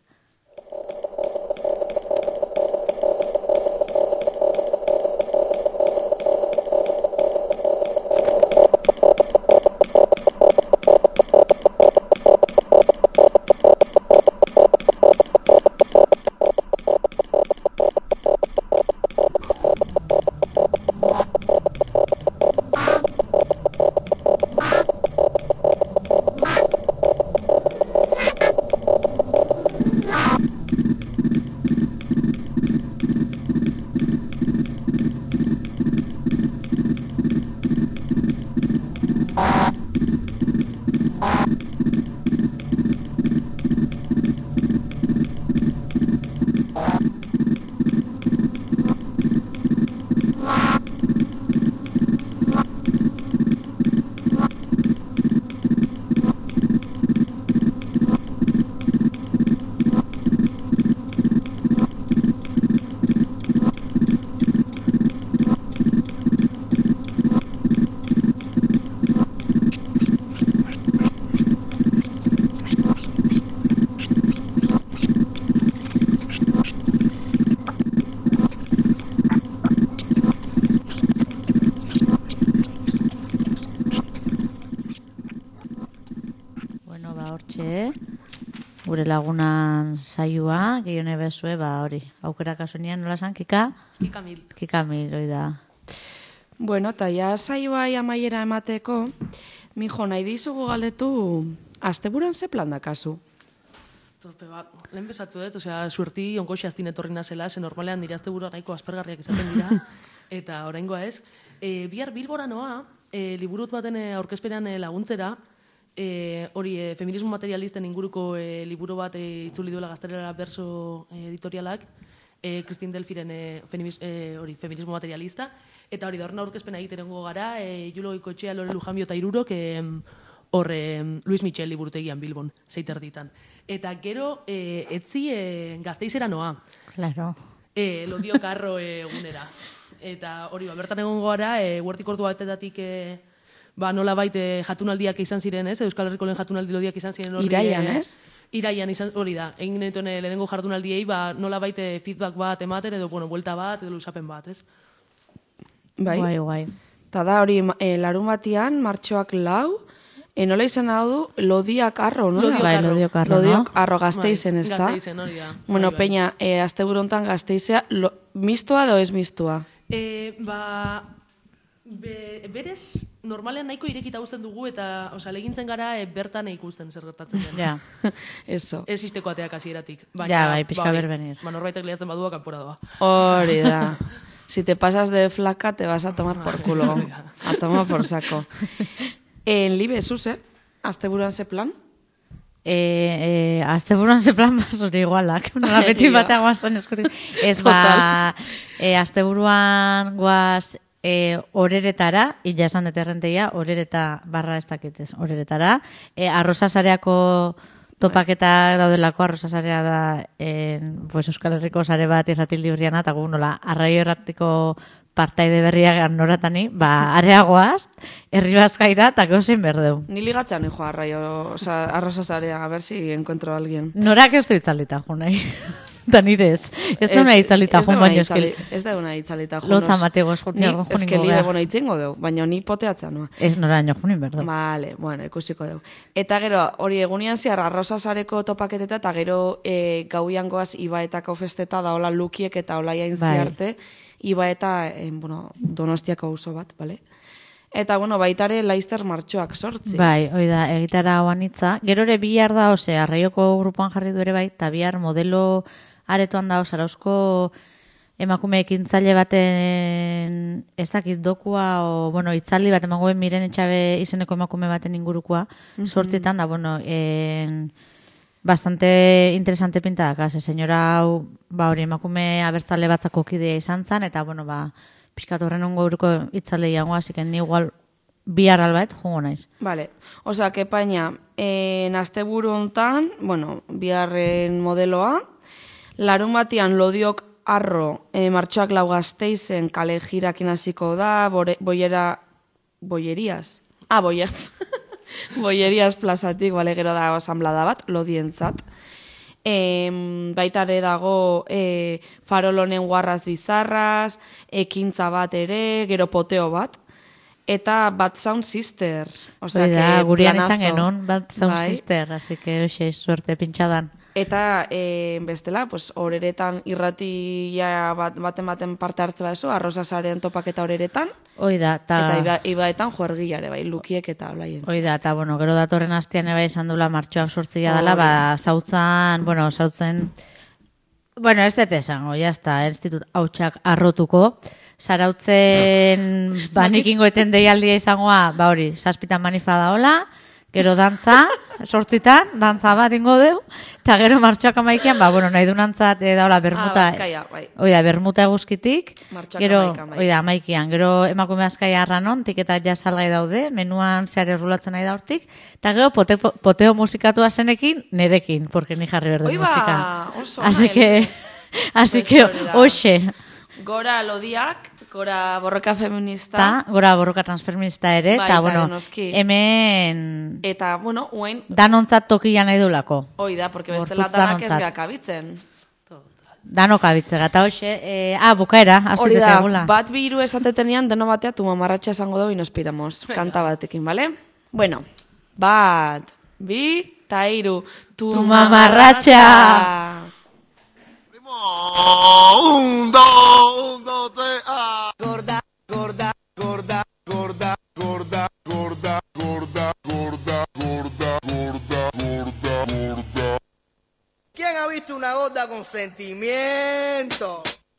Txe, gure lagunan saioa, gehione bezue, ba hori, aukera kasunean nola esan, Kika? Kika mil. Kika mil, hori da. Bueno, eta ja saioa amaiera emateko, mijo, nahi dizugu galetu, asteburuan ze plan dakazu? Tope, ba, lehen bezatzu dut, osea, suerti onko xastin etorri nazela, ze normalean nire asteburua nahiko aspergarriak izaten dira, eta oraingoa ez. E, bihar Bilbora noa, e, liburut baten e, aurkezpenean e, laguntzera, e, hori e, feminismo materialisten inguruko e, liburu bat e, itzuli duela Gaztelera Berso e, editorialak, e, Kristin Delfiren e, feminis, e, hori, feminismo materialista, eta hori da horren aurkezpena egiterengo gara, e, Julo Goikoetxea, Lore Lujambio eta Irurok, e, hor e, Luis Michel liburutegian Bilbon, zeiter ditan. Eta gero, e, etzi e, Gazteizera noa. Claro. E, Lodio Karro e, egunera. Eta hori, ba, bertan egongo gara, e, huertik ordu batetatik e, ba, nola baite jatunaldiak izan ziren, ez? Euskal Herriko lehen jatunaldi lodiak izan ziren hori. Iraian, ez? Iraian izan, hori da. Egin genituen e, lehenengo jardunaldiei, ba, nola baite feedback bat ematen, edo, bueno, buelta bat, edo luzapen bat, ez? Bai. Guai, guai. Eta da hori, e, larun batian, martxoak lau, e, nola izan hau du, Lodiak Arro, no? Lodio Bai, Karro. Lodio Karro, Lodiok no? Arro Gazteizen, Bai, ez da? Gazteizen, hori da. Bueno, Bai, bai. Peña, e, asteburu hontan Gazteizea, lo, mistoa edo ez mistoa? E, ba, be, berez, normalean nahiko irekita uzten dugu, eta, osea, legintzen gara e, bertan ikusten zer gertatzen den. Ja. Eso. Ez izteko ateak hasieratik. Ja, bai, pixka hori, berbenir. Ba, norbaitek lehatzen badua, kanpora doa. Hori da. Si te pasas de flaca, te vas a tomar por culo. A tomar por saco. En Libe, zuse, asteburuan ze plan? E, e, asteburuan ze plan basuri igualak. Nola beti batean guazan eskutik. Ez ba, e, asteburuan guaz e, oreretara, illa esan dut errenteia, orereta barra ez dakitez, oreretara. E, arrozasareako topaketa daudelako, arrozasarea da en, pues, Euskal Herriko sare bat irratil libriana, eta gu nola, arraio erratiko partaide berriak noratani, ba, areagoaz, herri bazkaira, eta gauzein berdeu. Ni ligatzen hijo arraio, o sea, arrozasarea, a ver si encuentro a alguien. Norak ez du itzaldita, jo nahi. Da nire ez. Ez da una itzaldita, jo baino eskil. Ez da una itzaldita, jo. Lotza matego eskutia Ni, argo ez que juningo Libe, gara. bueno, itzingo deu, baina ni poteatzea noa. Ez nora baino junin berdo. Vale, bueno, ikusiko deu. Eta gero, hori egunian zehar arrozasareko topaketeta, eta gero e, gauian goaz Ibaetako festeta da hola lukiek eta hola jain Bai. ziarte, Ibaeta, eh, bueno, Donostiako auzo bat, bale? Eta, bueno, baitare Laister martxoak sortzi. Bai, hoi da, egitara hoan hitza. Gero ere bihar da, ose, arraioko grupoan jarri du ere bai, eta bihar modelo aretoan da, Zarauzko emakume ekintzaile baten, ez dakit dokua, o, bueno, itzaldi bat emango ben Miren Etxabe izeneko emakume baten ingurukoa, sortzitan da, bueno, en, bastante interesante pinta da, ze senyora hau, ba hori emakume abertzale batzako kidea izan zan, eta, bueno, ba, pixkat horren ongo uruko itzaldi jangoa, ziken ni igual bihar albaet, jungo naiz. Vale, osea, que paña, en asteburu hontan, bueno, biharren modeloa, larun batian Lodiok Arro, eh, martxoak lau Gazteizen kale jirakin hasiko da, bore, boiera, boieriaz? Ah, boier. Boieriaz plazatik, bale, gero da asamblada bat, Lodientzat. E, baita ere dago e, farolonen guarraz bizarraz, ekintza bat ere, gero poteo bat, eta Bad Sound Sister. Osea, Hoi da, que gurean planazo. izan genuen, Bad Sound Bai. Sister, así que hoxe suerte pintxadan. Eta e, bestela, pues, horeretan irratia bat, baten baten parte hartze badezu, arrozasaren topaketa horeretan, Hoi da, eta eta... iba, ibaetan juergilare, bai, lukiek eta olaien. Hoi da, eta, bueno, gero datorren astean eba izan dula martxoak sortzia dela, ba, zautzan, bueno, zautzen... Bueno, ez dut esango, jazta, ez ditut hautsak arrotuko. Zarautzen banikingo eten deialdia izangoa, ba hori, zazpitan manifa da hola, gero dantza, sortzitan, dantza bat ingo deu, eta gero martxoak amaikian, ba, bueno, nahi dunantzat e, da hola, bermuta, Ah, Bazkaia, bai. hoi da, bermuta eguzkitik, Martxoak gero, amaikan, bai. hoi da, amaikian, gero emakume azkaia arranontik eta ja salgai daude, menuan zehar errulatzen nahi da hortik, eta gero pote, poteo musikatua zenekin, nerekin, porque ni jarri berde Hoi ba, musika. oso Así nahi. que, así Pues que, hori da. hoxe, Gora Lodiak, gora borroka feminista. eta gora borroka transfeminista ere, Bai, eta, eta bueno, noski. hemen Eta, bueno, uen, danontzat tokia nahi dulako. hoi da, porque bestela Gorputz danak ez danontzat. geha kabitzen. Danok abitzega, eta hoxe, eh, ah, bukaera, Hori astute da, zaigula. bat bi hiru esatetenean, deno batea, tu mamarratxa esango dugu y nos piramos. Kanta batekin, bale? Bueno, bat, bi... ta hiru, tu, tu mamarratxa. Un, dos, un, dos, tres, ah. Gorda, gorda, gorda, gorda, gorda, gorda, gorda, gorda, gorda, gorda, gorda, gorda. ¿Quién ha visto una gorda con sentimiento?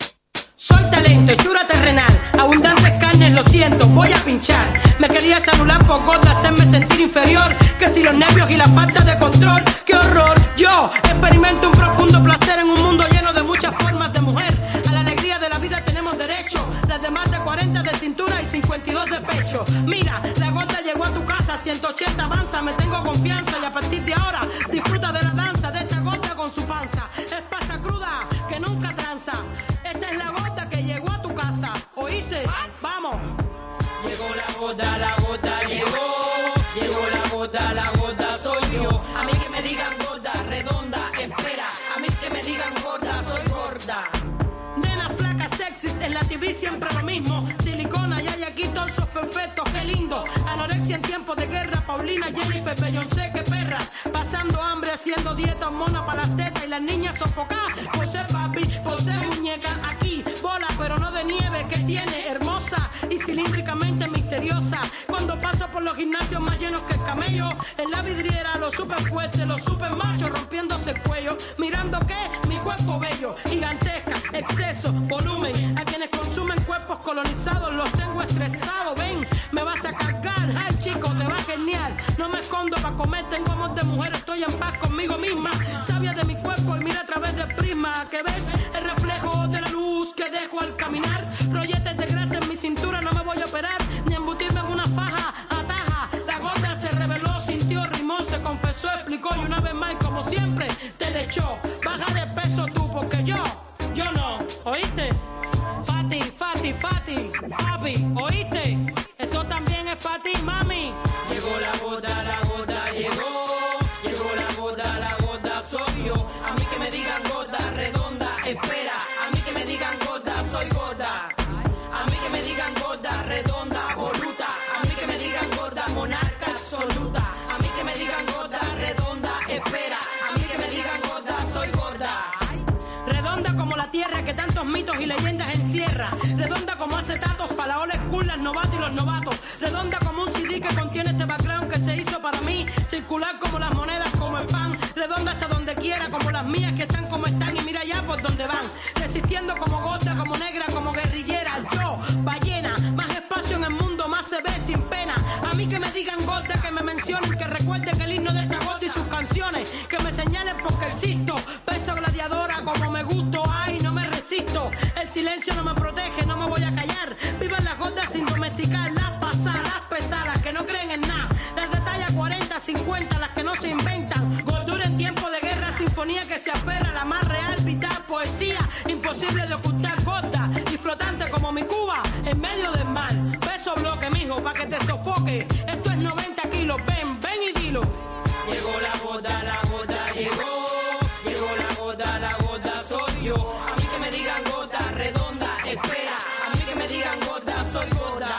Soy talento, hechura terrenal, abundantes carnes, lo siento, voy a pinchar. Me querías anular por gorda, hacerme sentir inferior. Que si los nervios y la falta de control, qué horror. Yo experimento un profundo placer en un mundo lleno de muchas formas de mujer. A la alegría de la vida tenemos derecho. Las de más de cuarenta de cintura y cincuenta y dos de pecho. Mira, la gorda llegó a tu casa, ciento ochenta avanza, me tengo confianza. Y a partir de ahora, disfruta de la danza de esta gorda con su panza. Es pasa cruda, que nunca tranza. Esta es la gorda que llegó a tu casa, ¿oíste? ¡Vamos! Llegó la gorda, la gorda llegó. Llegó la gorda, la gorda soy yo. A mí que me digan gorda, redonda, espera. A mí que me digan gorda, soy gorda. Nena flaca, sexys, en la T V siempre lo mismo. Silicona y hay aquí torsos perfectos, qué lindo. Anorexia en tiempos de guerra, Paulina, Jennifer, Beyoncé, qué perras. Pasando hambre, haciendo dieta, hormona para las tetas y las niñas sofocadas. Por ser papi, por ser muñeca, aquí, bola pero no de nieve, que tiene, hermosa y cilíndricamente misteriosa. Cuando paso por los gimnasios más llenos que el camello, en la vidriera los super fuertes, los super machos rompiéndose el cuello. Mirando que mi cuerpo bello, gigantesca, exceso, volumen. A quienes consumen cuerpos colonizados los tengo estresados. Ven, me vas a cargar, ay chico, te va a genial. No me escondo para comer, tengo amor de mujer, estoy en paz conmigo misma. Sabia de mi cuerpo y mira a través del prisma que ves el reflejo de la luz que dejo al caminar. Rolletes de grasa en mi cintura, no me voy a operar ni embutirme en una faja ataja. La gorda se reveló, sintió, rimó, se confesó, explicó y una vez más, como siempre, te le echó. Baja de peso tú, porque yo, yo no, ¿oíste? Fati, Fati, Fati, papi, ¿oíste? Esto también es para ti, mami. Llegó la gorda, la gorda llegó. Llegó la gorda, la gorda soy yo. A mí que me digan gorda, redonda, espera. A mí que me digan gorda, soy gorda. A mí que me digan gorda, redonda, voluta. A mí que me digan gorda, monarca absoluta. A mí que me digan gorda, redonda, espera. A mí que me digan gorda, soy gorda. Redonda como la tierra que tantos mitos y leyendas encierra. Redonda como acetatos para la old school, las novatas y los novatos. Redonda como un C D que contiene este background que se hizo para mí. Circular como las monedas, como el pan. Redonda hasta donde quiera, como las mías que están como están. Y mira ya por donde van. Resistiendo como gorda, como negra, como guerrillera. Yo, ballena, más espacio en el mundo, más se ve sin pena. A mí que me digan gorda, que me mencionen, que recuerden el himno de esta gorda y sus canciones. Que me señalen porque existo. Peso gladiadora como me gusto. Ay, no me resisto. El silencio no me protege, no me voy a callar. Vivan las gordas sin domesticar. Las pasadas, las pesadas, que no creen en nada. Las de talla cuarenta, cincuenta, las que no se inventan. Gordura en tiempo de guerra, sinfonía que se aferra. La más real, vital, poesía. Imposible de ocultar, gorda y flotante como mi Cuba en medio del mar. Peso bloque, mijo, pa' que te sofoque. Esto es noventa kilos, ven, ven y dilo. Llegó la gorda, la gorda llegó. Llegó la gorda, la gorda soy yo. A mí que me digan gorda, redonda, espera. A mí que me digan gorda, soy gorda.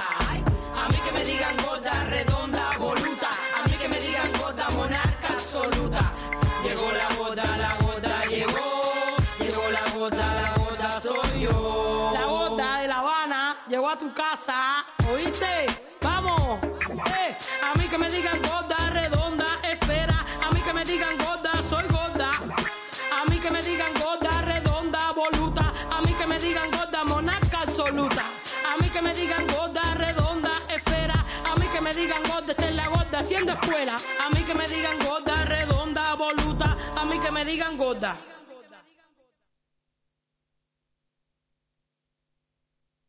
A mí que me digan gorda, redonda, voluta. A mí que me digan gorda, monarca absoluta. Llegó la gorda, la gorda llegó. Llegó la gorda, la gorda soy yo. La gorda de La Habana llegó a tu casa, ¿oíste? Vamos, eh. A mí que me digan gorda, redonda, espera. A mí que me digan gorda, soy gorda. A mí que me digan gorda, redonda, voluta. A mí que me digan gorda, monarca absoluta. A mí que me digan gorda, redonda, espera. A mí que me digan gorda, esta es la gorda haciendo escuela. A mí que me digan gorda, redonda, voluta. A mí que me digan gorda.